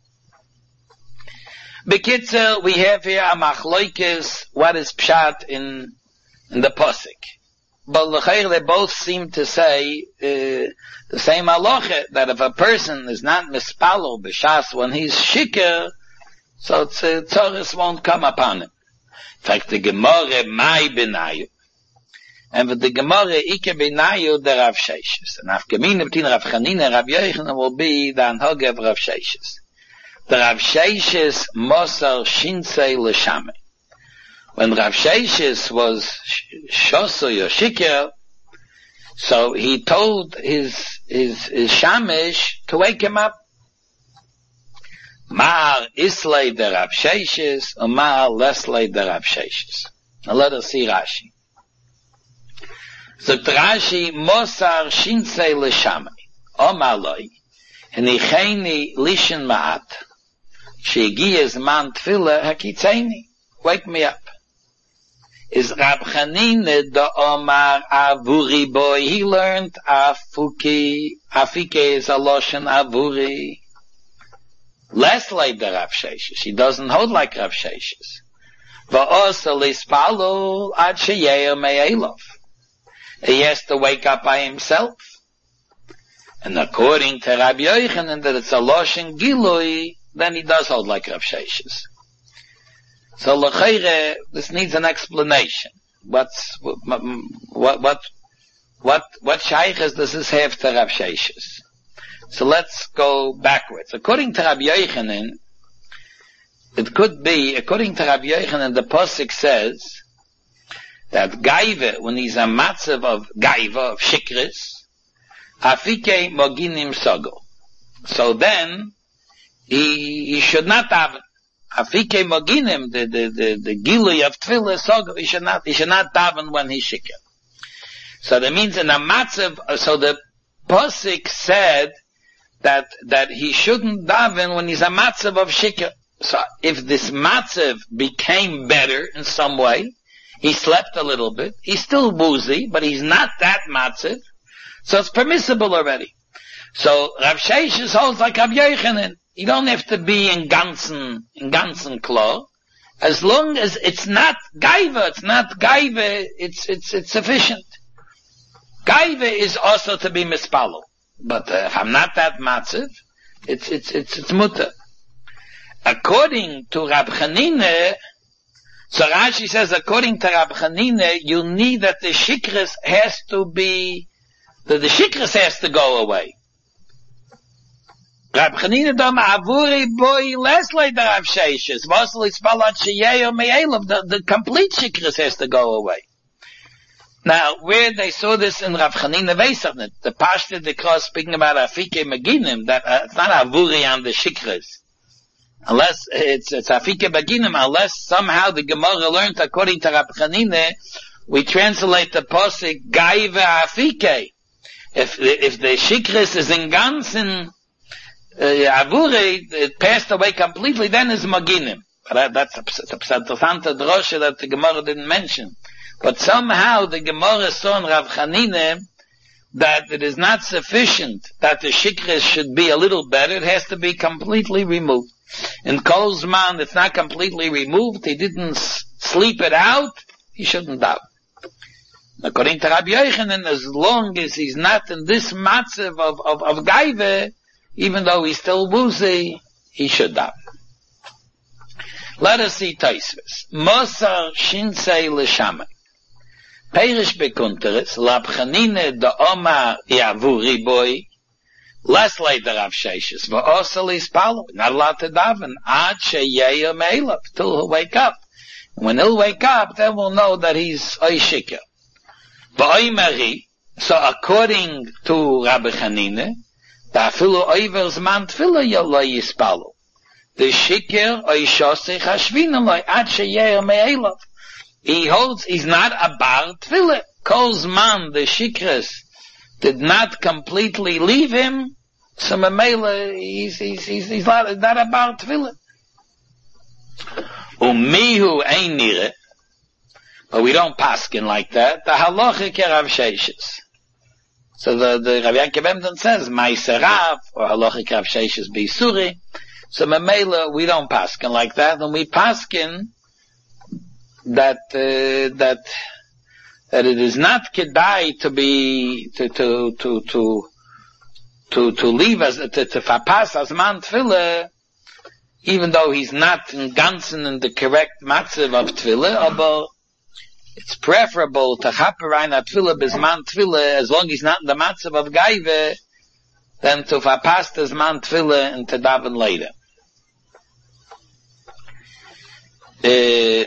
A: Bekitzer, we have here a machloikis, what is pshat in, in the posik. But l'chayr, they both seem to say uh, the same halacha, that if a person is not mispalo b'shas when he's shikr, so tzoris uh, won't come upon him. In fact, the Gemara mai benayu, and with the Gemara ike benayu the Rav Sheshes, and afkamina between Rav Chanina and Rav Yochanan will be the anhoge of Rav Sheshes. The Rav Sheshes mosar shinsei l'shamei. When Rav Sheshes was shoso yoshikir, so he told his his his shamish to wake him up. Mar islay the Rav Sheshes, or mar leslay the Rav Sheshes. Now let us see Rashi. So Rashi mosar shinsei l'shamei. Omar loy, henicheni lishen ma'at, she'giez man tefillah hakitzeini. Wake me up. Is Rab Chanina the Omar Avuri boy? He learned Afuki. Afike is a loshen Avuri. Less like the Rav Sheshes. He doesn't hold like Rav Sheshes. Va'osa lispalu ad sheyeir me'elov. He has to wake up by himself. And according to Rabbi Yochanan that it's a loshen gilui, then he does hold like Rav Sheshes. So l'chayre, this needs an explanation. What's what what what what what shaykhs does this have to Rav Sheshes? So let's go backwards. According to Rabbi Yochanan, it could be, according to Rabbi Yochanan, the posuk says that gaiva, when he's a matzav of gaiva, of shikris, afike moginim sogo. So then he he should not have Afike Moginim, the, the, the, the Gilui of Tfilah, so he should not, he should not daven when he's shikr. So that means in a matzav, so the Posik said that, that he shouldn't daven when he's a matzav of shikr. So if this matzav became better in some way, he slept a little bit, he's still woozy, but he's not that matzav, so it's permissible already. So Rav Sheshes holds like Rav Yochanan. You don't have to be in ganzen, in ganzen klar. As long as it's not gaiva, it's not gaiva, it's, it's, it's sufficient. Gaiva is also to be mispalo. But uh, if I'm not that matziv, it's, it's, it's, it's mutter. According to Rab Chanina, so Rashi says, according to Rab Chanina, you need that the shikras has to be, that the shikras has to go away. Rab Chanina dam avuri boy less like the Rav Sheshes. Mostly spalat sheyeyo me'elav. The the complete shikras has to go away. Now, where they saw this in Rav Chanina Veisavnet, the Pashta the cross speaking about Afike Meginim, that uh, it's not avuri on the shikras, unless it's it's Afike Meginim, unless somehow the Gemara learned according to Rab Chanina, we translate the posik gaiva Afike. If if the shikras is in ganzen Uh, Avure, it passed away completely, then is Maginim. But that's a psantosanta drosha that the Gemara didn't mention. But somehow the Gemara saw in Rav Chanina that it is not sufficient that the shikras should be a little better, it has to be completely removed. In Kolzman, it's not completely removed, he didn't s- sleep it out, he shouldn't doubt. According to Rabbi Yochanan, as long as he's not in this matzav of, of, of gaive, even though he's still woozy, he should daven. Let us see Taisvis. Mosar shinsei l'shamei. Perish bekunteres, Rab Chanina de Omar yavuri boy, less like the Rav Sheshes, v'osel ispalo, not allowed to daven, ad sheyeya me'elav, till he'll wake up. When he'll wake up, then we'll know that he's oy shikr. V'oymeri, so according to Rabbi Chanine, ta'afilu oivers man tefillah yolo yispalu. The shikr oy shosich hashvina loy ad sheyer me'elav. He holds, he's not a bar tefillah. Kol's man, the shikras, did not completely leave him, so Mamela, he's, he's, he's, he's not, not a bar tefillah. Umihu ein nire, but we don't paskin like that. The halacha ke Rav Sheishes. So the, the Rav Yankov Emden says, Ma'aser Rav, or halacha ke Rav Sheishes b'Isuri. So Mamela, we don't paskin like that, and we paskin that, uh, that, that it is not kedai to be, to, to, to, to, to, to leave as, to, to fapas as man tefillah, even though he's not in ganzen in the correct matzav of tefillah, but it's preferable to chaperein a tefillah bisman tefillah, as long as he's not in the matzav of gaive, than to fapas as man tefillah and to daven later. Uh,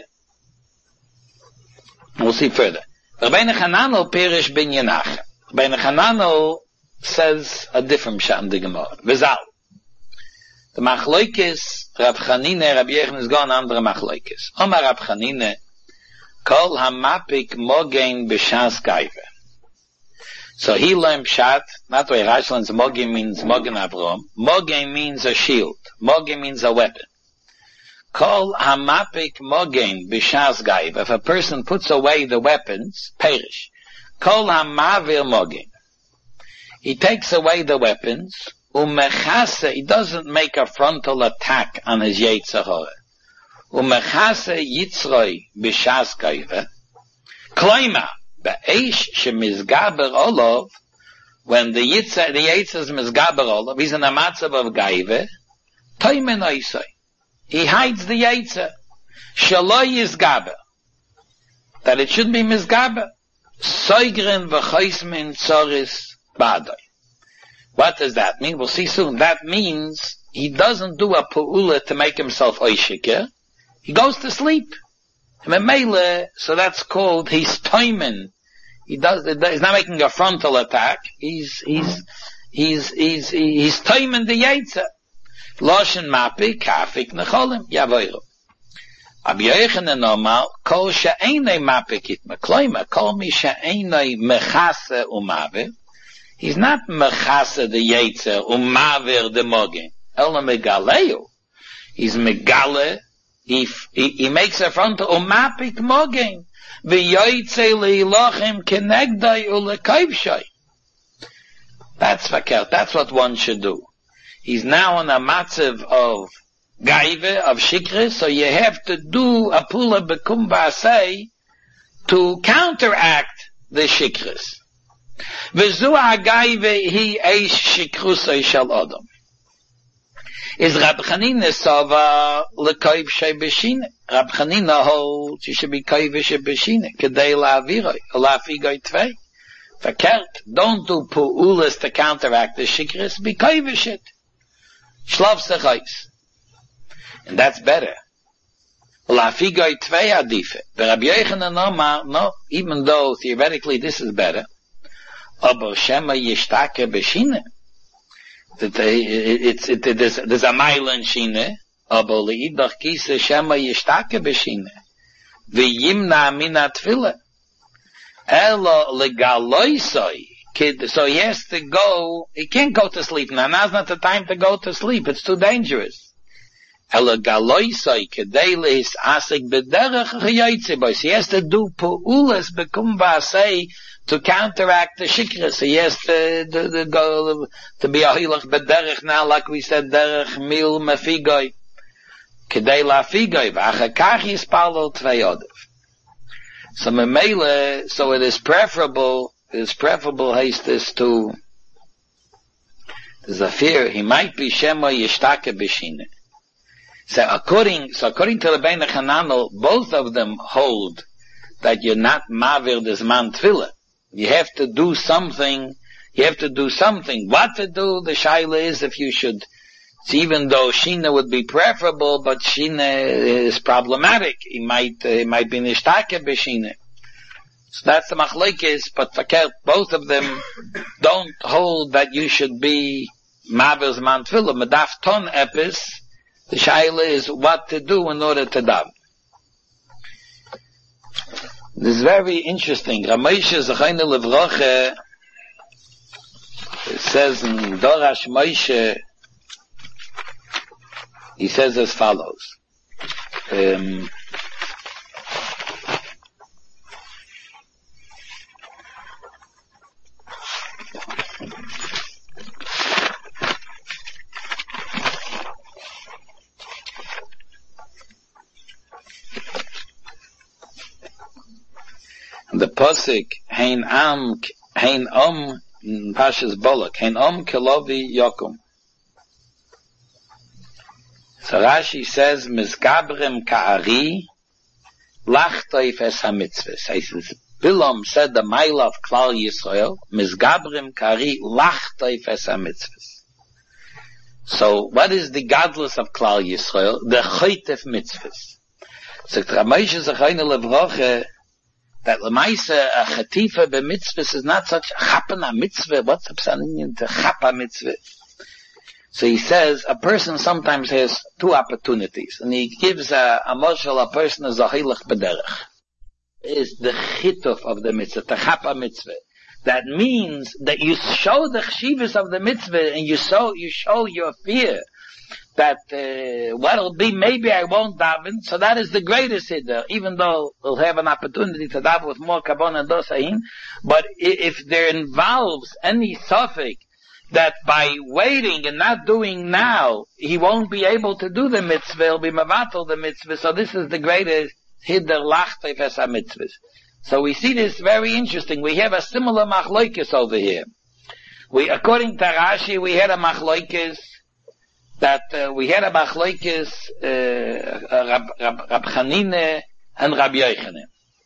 A: we'll see further. Rabbeinu Chananel perish bin Yenach. Rabbeinu Chananel says a different shot in the Gemara. V'zal. The Machloikis, Rav Chanine, Rabbi Yechon is gone andere Machloikis. Omar Rav Chanine, Kol hamapik mogein b'shas gaive. So he learned pshat, not why Rashi learns mogein means mogen avrom. Mogein means a shield. Mogein means a weapon. Kol hamapik mogein b'shas gaive. If a person puts away the weapons, perish. Kol hamavir mogein. He takes away the weapons, umechase, he doesn't make a frontal attack on his Yetzer Hara. Umechase yitzroi b'shas gaive. Kloima, be'esh shemizgaber olov, when the Yitzer, the Yetzer is mizgaber olov, he's in a matzav of gaive, toimen oisoi. He hides the Yetzer. Shaloi yizgaber. That it should be mizgaber. Soigren v'choismin tzoris badoi. What does that mean? We'll see soon. That means he doesn't do a pu'ula to make himself oishikir. He goes to sleep. So that's called he's toimen. He does. He's not making a frontal attack. He's he's he's he's he's toimen the Yetzer. Loshen mapi kafik necholim yavoyru. Abi Yochanan Omar kol she'enei mapi kitma kloima kol mi she'enei mechase umaver. He's not mechase the Yetzer umaver the mogen. Ela megaleu. He's megale. He, he he makes a frontal umapik mogen. V'yoytze leilochem kenegdai ulekaivshay. That's fakert. That's what one should do. He's now on a matzav of gaive, of shikris, so you have to do a pula bekum ba'asei to counteract the shikris. V'zu ha'gaive hi eish shikrusay shel odom. Is Rab Chanina sava lekayv shay b'shine. Rab Chanina holds you should be kayv shay b'shine kedei la'aviroi, la'afigoi tvei. Verkehrt, don't do pu'ulas to counteract the shikris, be kayv shit. Shlav sechais. And that's better. La'afigoi tvei adife. But Rabbi Yochanan Omar, no, even though theoretically this is better, aber shema yishtake b'shine. That it's it, it, there's, there's a mile in shine, aber leidach kise shema yishtake b'shine, v'yimna mina tefillah, elo legaloisoi, kid. So he has to go. He can't go to sleep now. Now's not the time to go to sleep. It's too dangerous. Elo galoisoi kedei lehis asik b'derech chayotze bois. He has to do pu'ulas bekum ba'asei to counteract the shikras. So he has to, to, to go to be a hilach b'derech now, like we said, derech mil mefigoi kedei la'figoi v'achakach yispalo tvei odev. So memele, so it is preferable. It is preferable hastes to. There's a fear he might be shema yishtake b'shine. So according, so according to Rabbeinu Chananel, both of them hold that you're not mavir des man tefillah. You have to do something. You have to do something. What to do? The shaila is if you should So even though Shina would be preferable, but Shina is problematic. He might, uh, he might be nishtake b'Shina. So that's the machlokes, but fakert, both of them don't hold that you should be Mavis Mantfila. Medaf ton epis, the shaila is what to do in order to daven. This is very interesting. Ramoshe Zechayne Levroche, it says in Dorash Moshe, he says as follows. Um, the Pasuk, Hein Am, Hein Om, Pashas Bolak, Hein Om Kelovi Yokum. So Rashi says, Mizgabrem Ka'ari, Lachtoif es HaMitzvahs. He says, Bilam said the mile of Klal Yisrael, Mizgabrem Ka'ari, Lachtoif es HaMitzvahs. So what is the godless of Klal Yisrael? The Choytef Mitzvahs. So Ramoshe Zechayne Levroche, that Lemaisa, a Chatifa b'mitzvahs is not such a Chapana mitzvah. What's the psanin to Chapa mitzvah? So he says, a person sometimes has two opportunities, and he gives a, a moshel, a person is a hilach b'derech. Is the chituf of the mitzvah, the Chapa mitzvah. That means that you show the chshivas of the mitzvah, and you show, you show your fear that uh, what'll be, maybe I won't daven, so that is the greatest hiddur, even though we'll have an opportunity to daven with more kabon and dosahin, but if there involves any suffix that by waiting and not doing now, he won't be able to do the mitzvah, he'll be mavatal the mitzvah, so this is the greatest hiddur lachtef es ha-mitzvahs. So we see this very interesting. We have a similar machlokes over here. We, according to Rashi, we had a machlokes that uh, we had a machlokes uh, Rab, Rab, Rab Chanine and Rab Yochanan.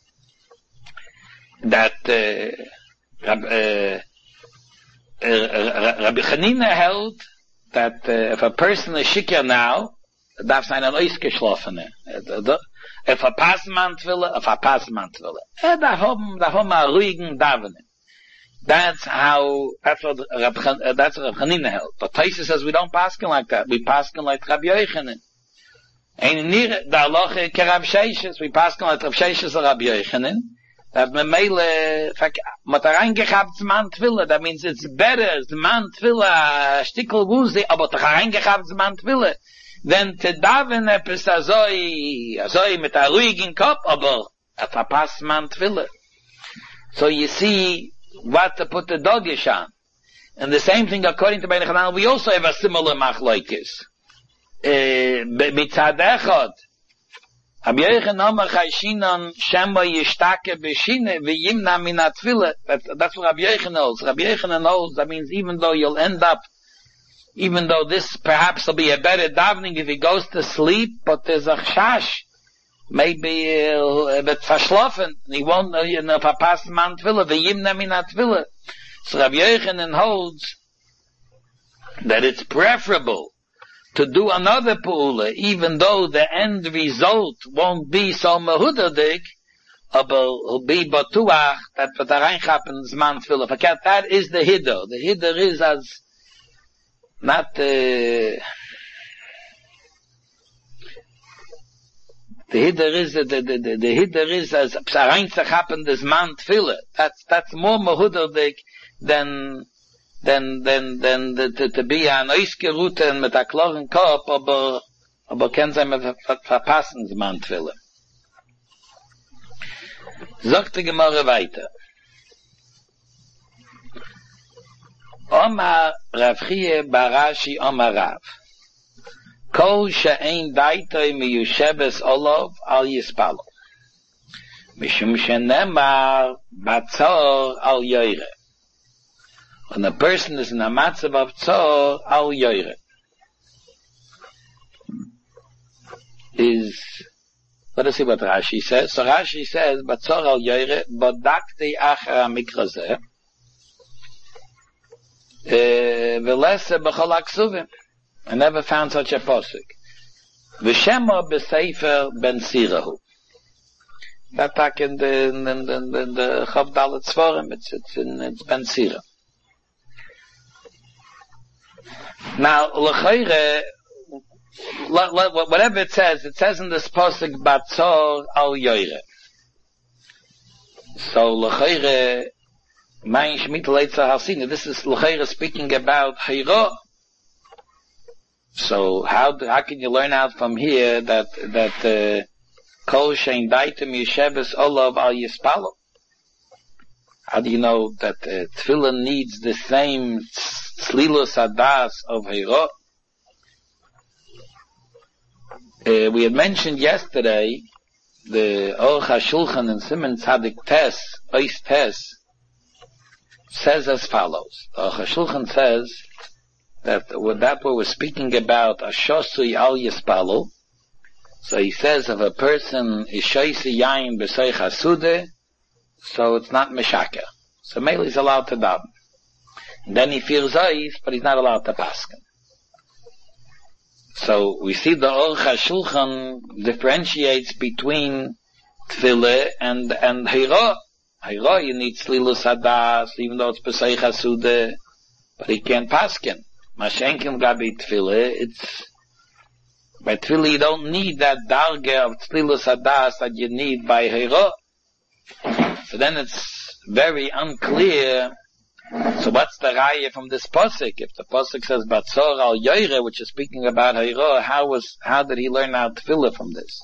A: That uh, Rab, uh, uh, Rabbi Chanine held that uh, if a person is shikar now, darf sein an ausgeschlafene. If a pasman tville, if a pasman tville. Er darf haben, darf haben a ruhigen davenen. That's how, that's what Rab, uh, that's what Rab Chanine held. But Taisa says we don't paskin like that. We paskin like Rab Yochanan. Ein nir, da loche ke Rab Sheishes, we paskin like Rab Sheishes or Rab Yochanan. That me meile, mat reingehabt zman tville, that means it's better, zman tville, a stickel wuzi, aber doch reingehabt zman tville. Then to daven epis azoi, azoi mit a ruhigen Kopf, aber a verpasst man tville. So you see, what to put the dogish on. And the same thing according to Bein Hanan, we also have a similar machlokes. Mitzad echad, Ab Yochanan Omer Chayshinon Shema Yishtake B'Shine V'Yimna Min HaTfila. That's what Rabbi Yochanan holds. Rabbi Yochanan holds, that means even though you'll end up, even though this perhaps will be a better davening if he goes to sleep, but there's a chash, maybe a bit verschlafen, he won't, you know, verpassen man Tfila, V'Yimna Min HaTfila. So Rabbi Yochanan holds that it's preferable to do another pu'ula, even though the end result won't be so mehudadik, but will be batuach, that what the reinchappen zman tefillah. That is the hiddur. The hiddur is as, not, uh, the hiddur is, the, the, the, the hiddur is as reinchappen the zman tefillah. That's, that's more mehudadik than, then then then the, to, to be an eisgerute and mit a klaren Kopf, aber aber kann sein mit verpassen man Twille. Sagt die Gemara weiter. Omar Rav Chie Barashi Omar Rav. Kol she'ein daitoi miyushebes olov al yispalo. Mishum shenemar batzor al yoire. When a person is in a matzav of tzor, al yoyre. Is, let us see what Rashi says. So Rashi says, batzor al yoyre, bodakti achar mikra zeh, velese b'chol aksuvim. I never found such a posuk. V'shema b'sefer ben sirahu. That back in the in the in the, in the Chav Dalet Svarim, it's it's in it's Ben Sira. Now, l'chayre, whatever it says, it says in this posuk Batzor al Yoire. So l'chayre, mein shmit leitza hasina. This is l'chayre speaking about Hayra. So how how can you learn out from here that that uh, Kol shein daitem yesheves olav al yispalo? How do you know that uh, tefillah needs the same tzlilus adas of Hayra? Uh, we had mentioned yesterday the Aruch HaShulchan and Siman Tzadik Tes, Ois Tes, says as follows. The Aruch HaShulchan says that with that what we're speaking about Ashosui al Yispalo. So he says if a person is shoysi yayin b'soich hasude, so it's not meshaker. So mainly he's allowed to daven. Then he feels ois, but he's not allowed to pasken. So we see the Aruch HaShulchan differentiates between tefillah and and Hayra. Hayra you need tzlilus hadas, even though it's b'soich hasude, but he can't pasken. Mashenkim gabi tefillah, it's by tefillah you don't need that darga of tzlilus hadas that you need by Hayra. So then it's very unclear. So what's the raya from this pasuk? If the pasuk says Batzor al Yoire, which is speaking about Hayra, how was how did he learn out tefillah from this?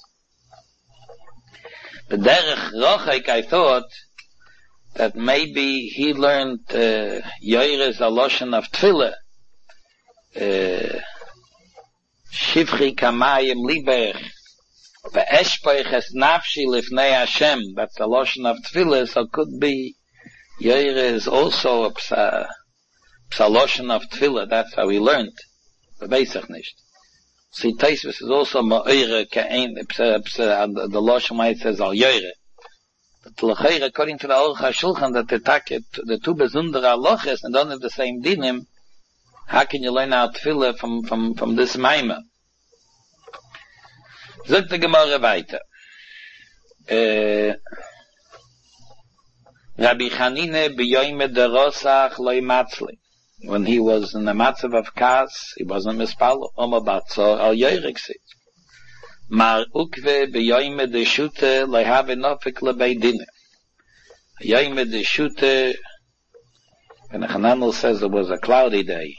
A: But derech rochek, I thought that maybe he learned uh, Yoire's aloshan of tefillah. Uh, Shivchi kamayim libech ve'eshpoich es nafshi lifnei Hashem. That's the lotion of tefillah. So it could be Yoire is also a psa, psa lotion of tefillah. That's how he learned. But Beisach nicht. See, Taisvis is also ma'oire ka'ein psa psa. The lotion might says al Yoire. But l'chayre, according to the Aruch HaShulchan, that the taket the two besundere aloches and don't have the same dinim. How can you learn out tefillah from, from, from this maima? Zog the Gemara weiter. Uh, Rabbi Chanine b'yoyme derosach loy matzli. When he was in the matzav of kas, he wasn't mispalo. Oma batzor al yoyrek sit. Mar ukve b'yoyme deshute loy have nofik lebeidine. Yoyme deshute, and Hananel says it was a cloudy day.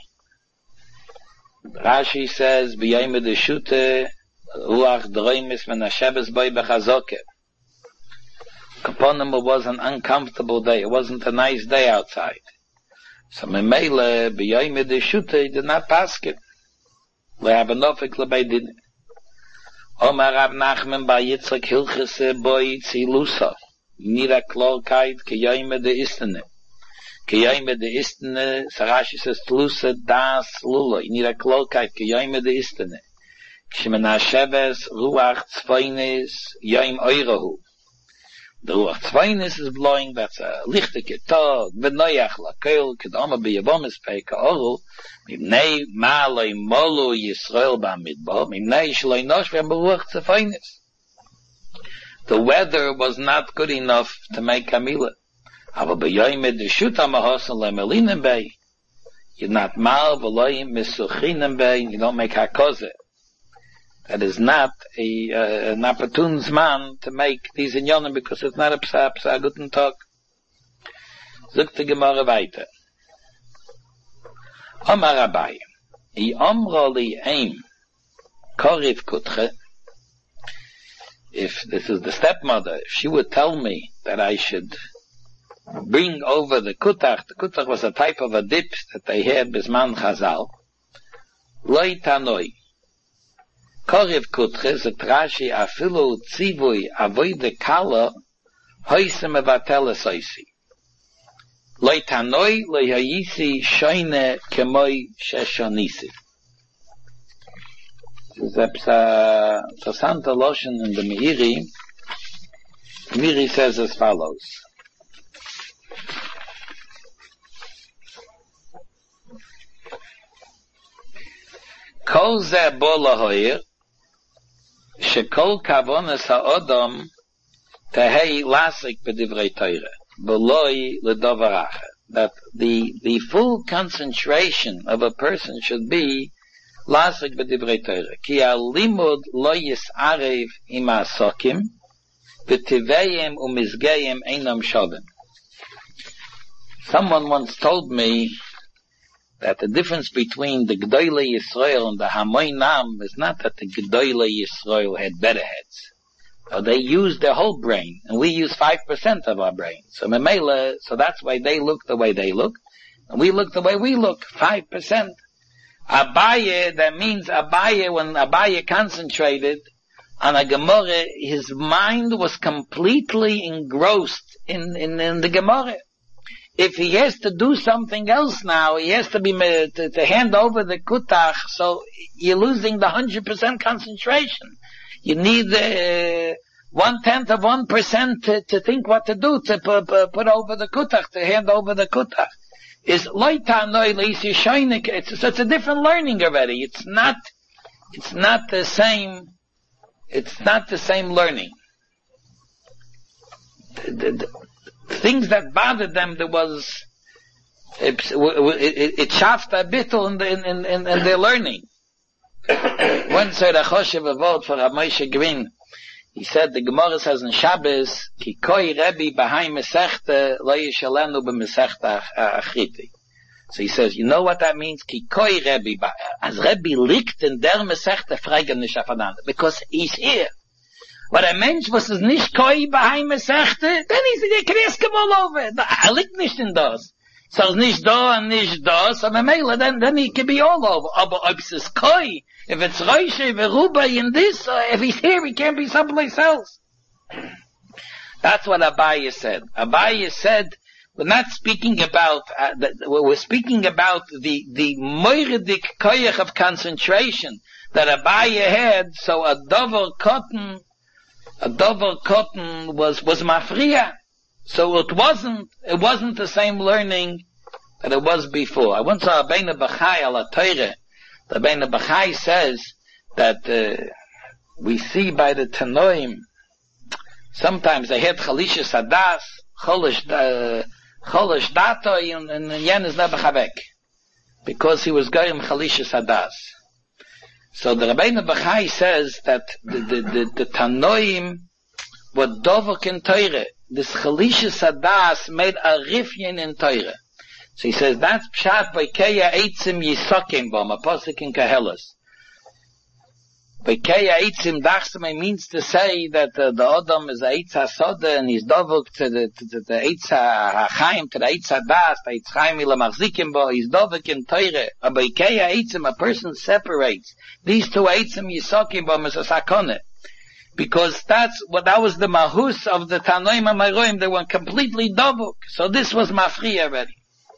A: Rashi says, "B'yayim deshute ruach droimis men hashabes boy bechazoke." Upon him it was an uncomfortable day. It wasn't a nice day outside. So memele b'yayim deshute did not pass it. Le'abenofik lebeidin. Omar Rav Nachman bar Yitzchak Hilchese boy tzilusa. Nira klorkeit k'yayim deistene. Kiyayme de istene, Sarashi says, Tlusa das lula, in ihrer Klorkeit, Kiyayme de istene. Kishmena Sheves, Ruach Tzvaynis, Yayim Eurahu. The Ruach Tzvaynis is blowing, that's a lichte ketog, V'noyach lakel, Kedama biyabomis peika oru, Mibnei ma'aloi molu Yisrael ba'midbo, Mibnei shloi nosh v'em Ruach Tzvaynis. The weather was not good enough to make Kamila. Aber beyoyme de shuta mahosen lemelinen bei. You're not mal veloyim misuchinen bei. You don't make hakoze. That is not a uh, an opportune man to make these inyonim because it's not a psa psa guten tag. Zogt die Gemara weiter. Omar Abai. I omro li eim korif kutche. If this is the stepmother, if she would tell me that I should bring over the kutach. The kutach was a type of a dip that they had bisman chazal. Loi tanoi. Korev kutche ze trashi afilu tzivui avoide kala hoise mevatele soisi. Loi tanoi loi hayisi shoine kemoi sheshonisi. This is a Santa Lotion in the Meiri. Meiri says as follows. Kol ze bo lahoyer, shekol kavonas ha'odom tehei lasik b'divrei Torah, b'loi l'davar acher. That the, the full concentration of a person should be lasik b'divrei Torah. Ki ha'limud lo yis'arev im ha'asokim, v'tiveyim u'mizgeyim einam shovim. Someone once told me that the difference between the G'dolei Yisrael and the Hamoinam is not that the G'dolei Yisrael had better heads. So they used their whole brain, and we use five percent of our brain. So Memela, so that's why they look the way they look, and we look the way we look, five percent. Abaye, that means Abaye, when Abaye concentrated on a Gemara, his mind was completely engrossed in, in, in the Gemara. If he has to do something else now, he has to be to, to hand over the kutach, so you're losing the one hundred percent concentration. You need uh, one-tenth of one percent to, to think what to do, to put, put, put over the kutach, to hand over the kutach. Is loita noy leisi shoinik. It's it's a different learning already. It's not it's not the same. It's not the same learning. The, the, the, things that bothered them, there was, it, it, it shaft a bit in, in, in, in their learning. One said a choshev a word for Rav Moshe Green. He said the Gemara says in Shabbos, ki koi Rebbe b'hai mesechte lo yishalenu b'mesechte achriti. So he says, you know what that means? Ki koi Rebbe, as Rebbe liegt in der mesechte freigen nicht aufeinander, because he's here. But a mensch was es nicht koi b'hai mesechte, then he's the kreske all over. Er liegt nicht in das. So it's nicht da and nicht da, so memela, then, then he can be all over. Aber ob it's koi, if it's Roishe v'ruba in this, uh, if he's here, he can't be someplace else. That's what Abaye said. Abaye said, we're not speaking about, uh, the, we're speaking about the, the moiridik koyach of concentration that Abaye had, so a dover cotton, a dover cotton was, was mafriya. So it wasn't, it wasn't the same learning that it was before. I once saw Rabbeinu Bachai ala Torah. The Rabbeinu Bachai says that, uh, we see by the Tanoim, sometimes they had Chalisha Sadas, Cholish, uh, Cholish Dato, and, and Yen is never Chavek. Because he was going Chalisha Sadas. So the Rabbeinu Bachai says that the, the, the, the Tanoim were Dovok in Torah. This Chalisha Sadas made a rifyin in Torah. So he says, that's Pshat Bekeya Eitzim Yisokim Bom, a posik in Kahelas. Bekeya Eitzim Dachsame means to say that uh, the Odom is the Eitz HaSoda and he's Dovok to the, to the, the Eitz HaChaim, to the Eitz HaDas, the Eitz Chaim Ila Machzikim Bo, he's Dovok in Torah. A Bekeya Eitzim, a person separates. These two Eitzim Yisokim Bom is a Sakone. Because that's what, that was the mahus of the Tanoim HaMaroim, they were completely Dovok. So this was Mafri already.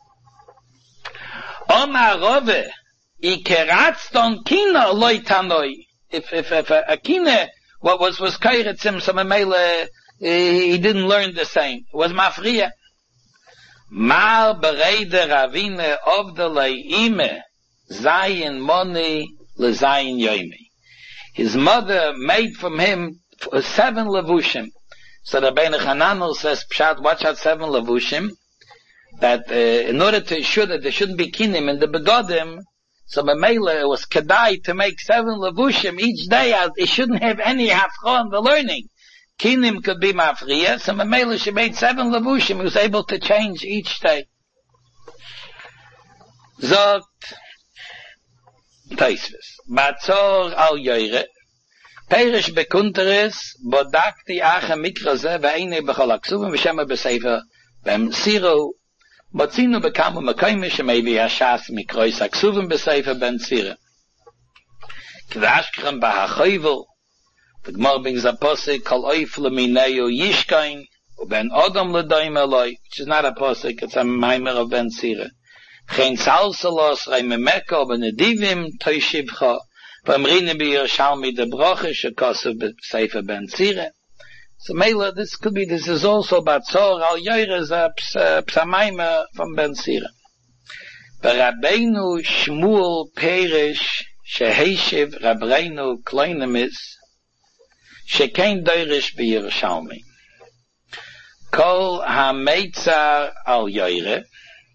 A: Omar Rove, Ikeratzton Kina Loi Tanoi. If, if, if a, a Kina, what was, was Kairetzim, so Mamela, he didn't learn the same. It was Mafriya. Mar Bereide Ravine of the Leime, Zayin Moni, Le Zayin Yoimi. His mother made from him seven levushim. So the Rabbeinu Hananel says, Pshat, watch out seven levushim, that uh, in order to ensure that there shouldn't be kinim in the begodim, so Mamela, it was kedai to make seven levushim each day, as it shouldn't have any hafcha in the learning. Kinim could be mafriya, so Mamela, she made seven levushim, he was able to change each day. Zot, Taisvis. Batzor al Yoire. Perish bekunteres, bodakti ache mikraze, ve'ene bechol aksuvim, v'shema b'sefer, b'em siru, botzinu bekamu mekoimish, maybe hashas mikrois aksuvim b'sefer, b'em siru. K'vashkrem b'hachoyvel, the Gemara brings a posik, kol oif l'mineu yishkain, u'ben odom l'doim eloi, which is not a posik, it's a maimer of ben siru. Geen salsalos, reimemeko, benedivim, toishivcha, v'amrine b'Yerushalmi de broche, shekosu b'sefer ben tzire. So Mela, this could be, this is also Batzor, al yoyre is a psamayma from ben tzire. V'Rabbeinu Shmuel Perish, Sheheshiv Rabreinu Kleinemis, Shekein Deirish B'Yerushalmi. Kol HaMeitzar Al Yoire.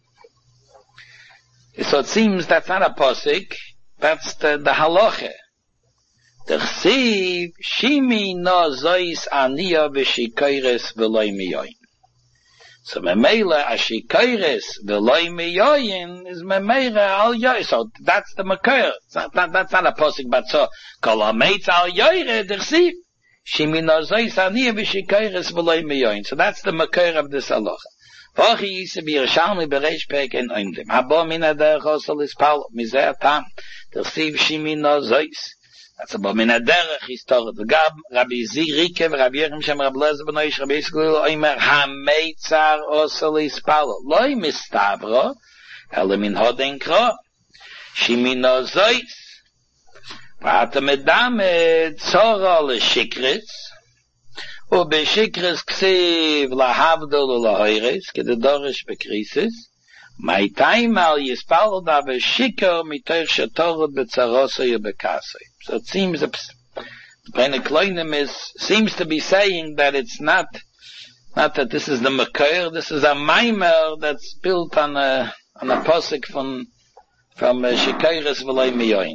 A: So it seems that's not a posik, that's the, the halacha. T'chsiv Shimi no zois aniya v'shikoires v'loi miyoyin. So memela ashikoires v'loi miyoyin is memela al yoire. So that's the makor. That, that's not a posik, but so kol HaMeitzar Al Yoire t'chsiv Shimi no zois aniya v'shikoires v'loi miyoyin. So that's the makor of this halacha. Vachi yise b'Yerushalmi b'reish pek en oimdim. Habo mina derech osel ispal mizeh tam. T'chsiv Shimi no zois. That's about mina derech historit. V'gab Rabbi Zirike v'Rabbi Yechim Shem Rabbi Lezer b'noish Rabbi Yisrael oimer ha-meitzar osel ispal. Loi mistabro ele min hoden kro. Shimi no zois. V'ata medame tzora l'shikritz. ובשיקרס כסיב להבדל ולהוירס, כדי דורש בקריסס, מייטיים על יספל דה בשיקר מתוך שתורת בצרוסי ובקסי. So it seems, the Bnei Kloinim is, seems to be saying that it's not, not that this is the Makor, this is a Maimer that's built on a, on a posik from, from Shikoires v'loi miyoyin.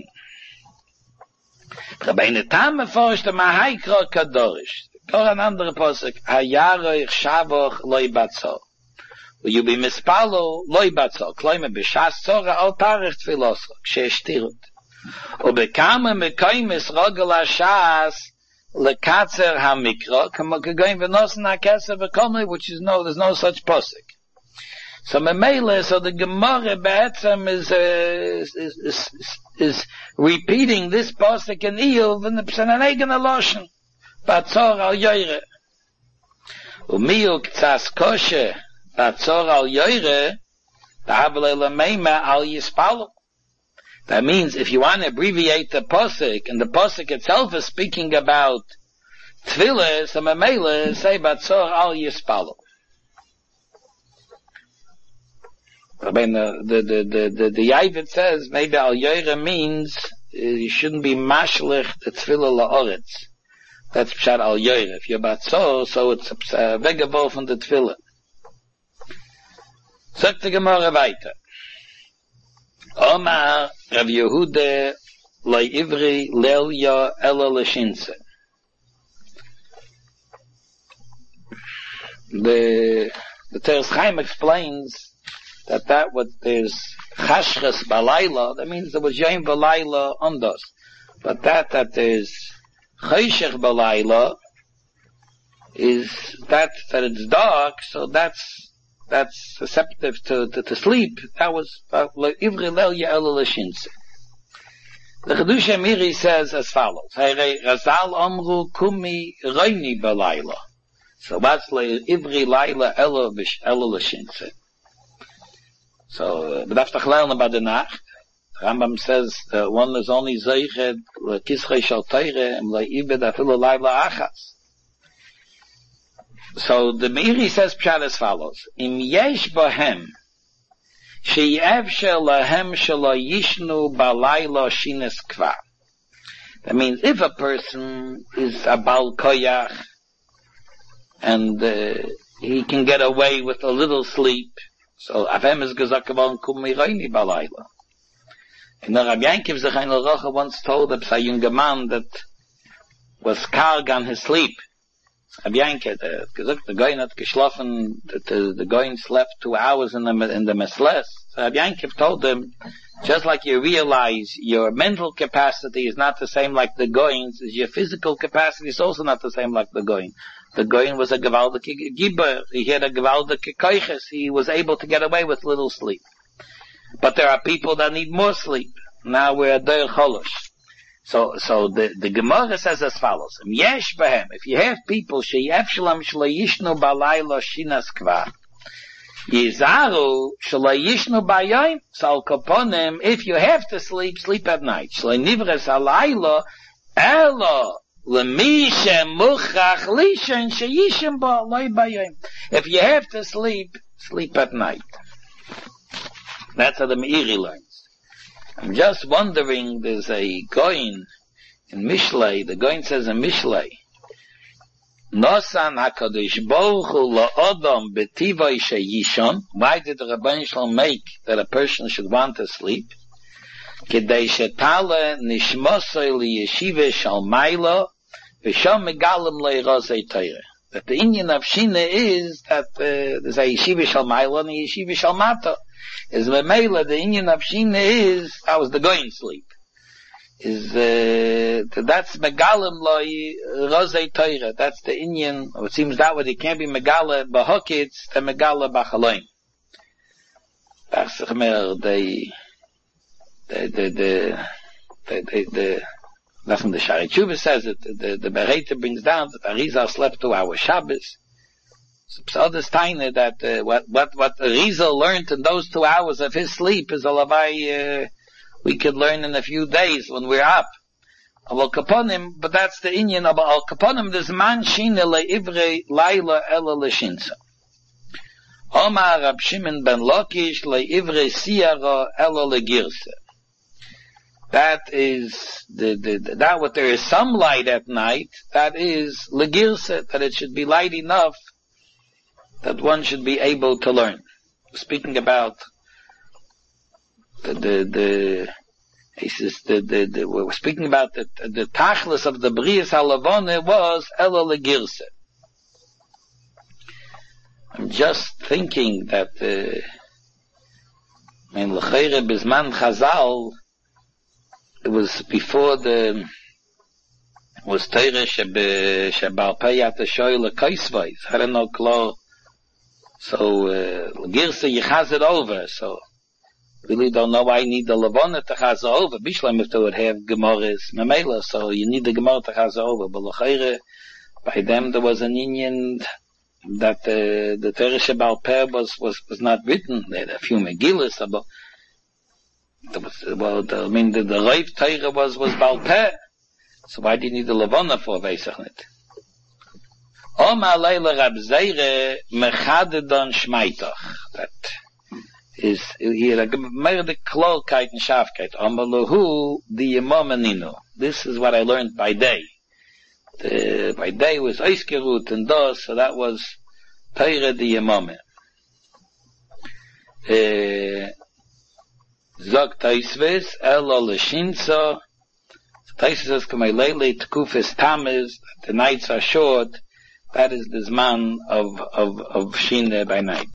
A: Rabbeinu Tam erforscht am Haikro Kadorish. Or an andere posik, Hayaroich Shavoch Loi Batzor. Will you be mispalo Loi Batzor? Kloime b'shas tzora al tarich tfiloso, kshe'eshtirut. Ubekame mekoimis rogel hashas lekatzer hamikro, kama kegoim v'nosen hakeser v'komli, which is no, there's no such posik. So memele, so the Gemara Be'etzem is, uh, is, is, is, is repeating this posik in Iyuv in the Psananegen Aloshen. Batzor al yoire. Umiu k'tzas koshe, batzor al yoire, ta'avle l'meima al yispalu. That means if you want to abbreviate the posik, and the posik itself is speaking about tefillah, so memele say batzor al yispalu. I mean, the, the, the, the, the Yavit says maybe al yoire means uh, you shouldn't be mashlich the tefillah la'oretz. That's pshat al yoire. If you're batzor, so it's a vegabol from the tefillah. Sagt the Gemara weiter. Omar Rav Yehuda loy ivri leilya ela l'shinse. The the Teres Chaim explains that that what there's chashches balayla, that means there was yom balayla on those. But that that there's Chayshech Balayla is that, that it's dark, so that's, that's susceptible to, to, to sleep. That was, Ivri Lel Ya'el L'Shinse. The Chedush Amiri says as follows, Razal Omru Kumi Reini Balayla. So what's Ivri Laila Elo L'Shinse? So, but after Chalel about the Nacht, Rambam says uh, one is only zeichet l'kischei shel teire and le'ibed afilu layla achas. So the Meiri says pshat as follows: Im yesh bohem she'yevshel lahem shelo yishnu balayla shines kvar. That means if a person is a bal koyach and uh, he can get away with a little sleep, so avem is gezakavon kumi reini balayla. And the Rabbi Yankiv Zechain L'Rocha once told a younger man that was karg on his sleep. Rabbi Yankiv, the, the guy had geschlafen, the, the guy slept two hours in the, in the mesles. So Rabbi Yankiv told him, just like you realize your mental capacity is not the same like the goyin's, your physical capacity is also not the same like the goyin. The goyin was a gewaldige giber, he had a gewaldige koiches, he was able to get away with little sleep. But there are people that need more sleep. Now we're der cholosh. So, so the, the Gemara says as follows. Yesh behem. If you have people, she'yef shalom shlayishnu balayla shinas kvar. Yizaru shlayishnu bayayim. Sal kaponim. If you have to sleep, sleep at night. Shlay nivres alayla. Elo. L'mi shemuchach lishen sheyishim ba loy bayayim. If you have to sleep, sleep at night. That's how the Meiri learns. I'm just wondering, there's a Goin in Mishlei, the Goin says in Mishlei, Nosan HaKadosh Baruch Hu la'odom b'tivoi sheyishon. Why did the Rabban Shalom make that a person should want to sleep? Kedei shetale nishmosoi liyeshiva shal mailo v'shom megalim le'rozei Torah. That the Indian of Shina is that uh, there's a yeshiva shal mailo and a yeshiva shal mato. Is Memela, the Indian of Shina is, how was the going sleep? Is, uh, that's Megalim Loi Rozei Torah. That's the Indian, it seems that way, it can't be Megala Bahokitz, the Megala Bachaloim. That's the, the, the, the, the, the, the, that's when the Shari Tshuva says it, the, the Bereita brings down that Arizal slept two hours Shabbos. So this time that uh, what what what Arizal learned in those two hours of his sleep is a lavai uh, we could learn in a few days when we're up. Al kaponim, but that's the Indian of al kaponim. This man shina leivre laila ela leshinsa. Omar Rab Shimon ben Lakish leivre siara ela legirse. That is the, the, the that what there is some light at night. That is legirse, that it should be light enough that one should be able to learn. Speaking about the the the, he says the, the, the we're speaking about the the tachlis of the Brias Halavone was Ela Legirse. I'm just thinking that uh, in L'Cheire Bizman Chazal, it was before the was Teire Shebe Shebal Peyat Shoyle Kaisvais. I don't know klar. So, uh, Girsa, you chaz it over, so, really don't know why you need the Levona to chaz it over. Bishlam, if they would have Gemorahs Memela, so you need the Gemorah to chaz it over. But L'chaire, by them there was an Indian that, uh, the Teresh Baal Peh was, was, was not written. They had a few Megillas about, there was, well, the, I mean, the, the Reiv Teire was, was Baal Peh. So why do you need the Levona for, Veisachnit? Oma Leila Rab Zeire Mechadedon Shmeitach. That is here a mer de Klolkeit and Schafkeit. Oma Lahu the Yemamenino. This is what I learned by day. The, by day was Eiskerut and Dos, so that was Teire the Yemame. Zog Taisves Elo Leshinzo. Taisves says Kamei Leile Tkufes Tamiz. The nights are short. That is the Zman of, of, of Shine by night.